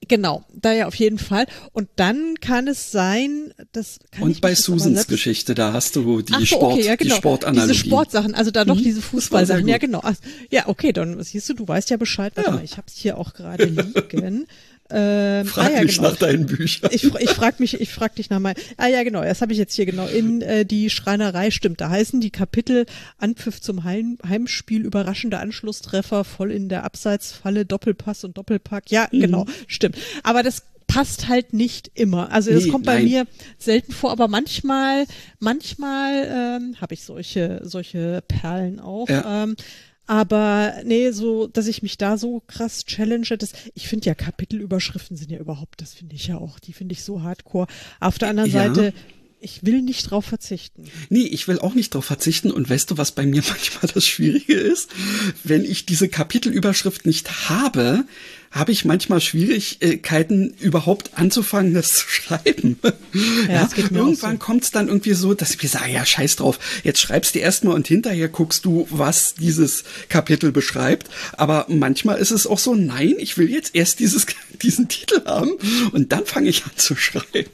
Genau, da ja auf jeden Fall. Und dann kann es sein, das kann Und ich bei mich jetzt aber Susans selbst- Geschichte, da hast du die Ach so, Sport, okay, ja, genau. die Sportanalogie. Diese Sportsachen, also da doch Mhm, diese das war sehr Fußballsachen. Ja, gut. genau. Ach, ja, okay, dann siehst du, du weißt ja Bescheid. Warte Ja. mal, ich habe es hier auch gerade liegen. Ähm, Frag ah, ja, mich genau. nach deinen Büchern. Ich, ich frag mich, ich frag dich nach mal. Ah ja, genau, das habe ich jetzt hier genau. In äh, die Schreinerei stimmt. Da heißen die Kapitel Anpfiff zum Heim, Heimspiel, überraschender Anschlusstreffer, voll in der Abseitsfalle, Doppelpass und Doppelpack. Ja, Mhm. genau, stimmt. Aber das passt halt nicht immer. Also das Nee, kommt bei nein. mir selten vor, aber manchmal, manchmal ähm, habe ich solche, solche Perlen auch. Ja. Ähm, aber nee, so, dass ich mich da so krass challenge, das, ich finde ja Kapitelüberschriften sind ja überhaupt, das finde ich ja auch, die finde ich so hardcore. Auf der anderen Ja. Seite, ich will nicht drauf verzichten. Nee, ich will auch nicht drauf verzichten. Und weißt du, was bei mir manchmal das Schwierige ist? Wenn ich diese Kapitelüberschrift nicht habe, habe ich manchmal Schwierigkeiten, überhaupt anzufangen, das zu schreiben. Ja, das geht mir auch irgendwann so. kommt es dann irgendwie so, dass ich mir sage, ja, scheiß drauf, jetzt schreibst du erstmal und hinterher guckst du, was dieses Kapitel beschreibt. Aber manchmal ist es auch so, nein, ich will jetzt erst dieses, diesen Titel haben und dann fange ich an zu schreiben.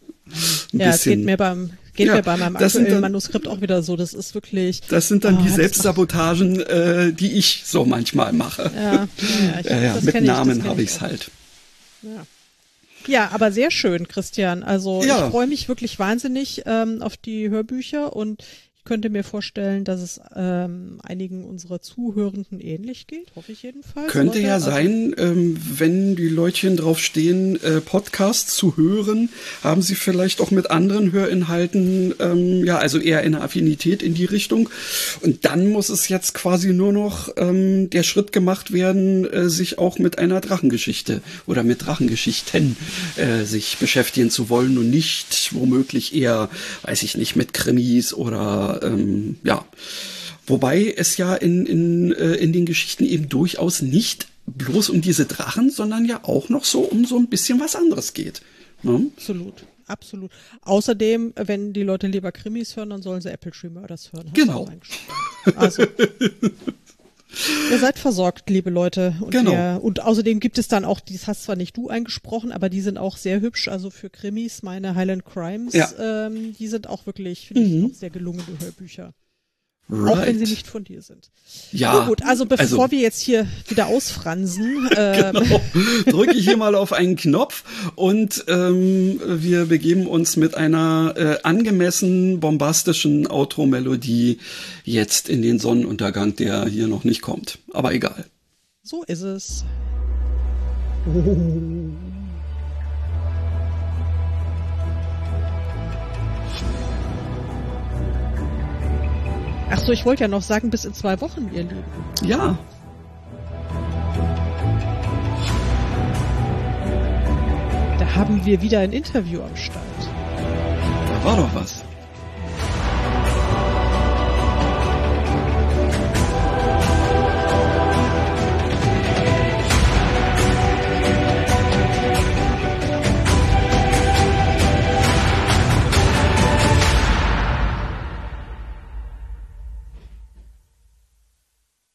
Ein Ja, es bisschen. geht mir beim, geht Ja, mir bei meinem das sind aktuellen dann- Manuskript auch wieder so. Das ist wirklich. Das sind dann Ah, die das Selbstsabotagen, äh, die ich so manchmal mache. Ja, ja, ja, ich, Ja, ja, das mit kenn ich, das Namen kenn habe ich ich's auch. halt. Ja. Ja, aber sehr schön, Christian. Also Ja. ich freue mich wirklich wahnsinnig ähm, auf die Hörbücher und ich könnte mir vorstellen, dass es ähm, einigen unserer Zuhörenden ähnlich geht, hoffe ich jedenfalls. Könnte Leute. ja Also, sein, ähm, wenn die Leutchen drauf stehen, äh, Podcasts zu hören, haben sie vielleicht auch mit anderen Hörinhalten, ähm, ja, also eher eine Affinität in die Richtung. Und dann muss es jetzt quasi nur noch ähm, der Schritt gemacht werden, äh, sich auch mit einer Drachengeschichte oder mit Drachengeschichten äh, sich beschäftigen zu wollen und nicht womöglich eher, weiß ich nicht, mit Krimis oder ähm, ja. Wobei es ja in, in, äh, in den Geschichten eben durchaus nicht bloß um diese Drachen, sondern ja auch noch so um so ein bisschen was anderes geht. Ne? Absolut, absolut. Außerdem, wenn die Leute lieber Krimis hören, dann sollen sie Apple Tree Murders hören. Hast du Genau. auch eingeschrieben. Also, ihr seid versorgt, liebe Leute. Und, Genau. wir, und außerdem gibt es dann auch, das hast zwar nicht du eingesprochen, aber die sind auch sehr hübsch. Also für Krimis, meine Highland Crimes, Ja. ähm, die sind auch wirklich, finde Mhm. ich, auch sehr gelungene Hörbücher. Auch wenn sie nicht von dir sind. Ja, Nun gut, also bevor also- wir jetzt hier wieder ausfransen, ähm, Genau. Drücke ich hier mal auf einen Knopf und ähm, wir begeben uns mit einer äh, angemessen bombastischen Outro-Melodie jetzt in den Sonnenuntergang, der hier noch nicht kommt. Aber egal. so ist es. Ach so, ich wollte ja noch sagen, bis in zwei Wochen, ihr Lieben. Ja, Da haben wir wieder ein Interview am Start. da war doch was.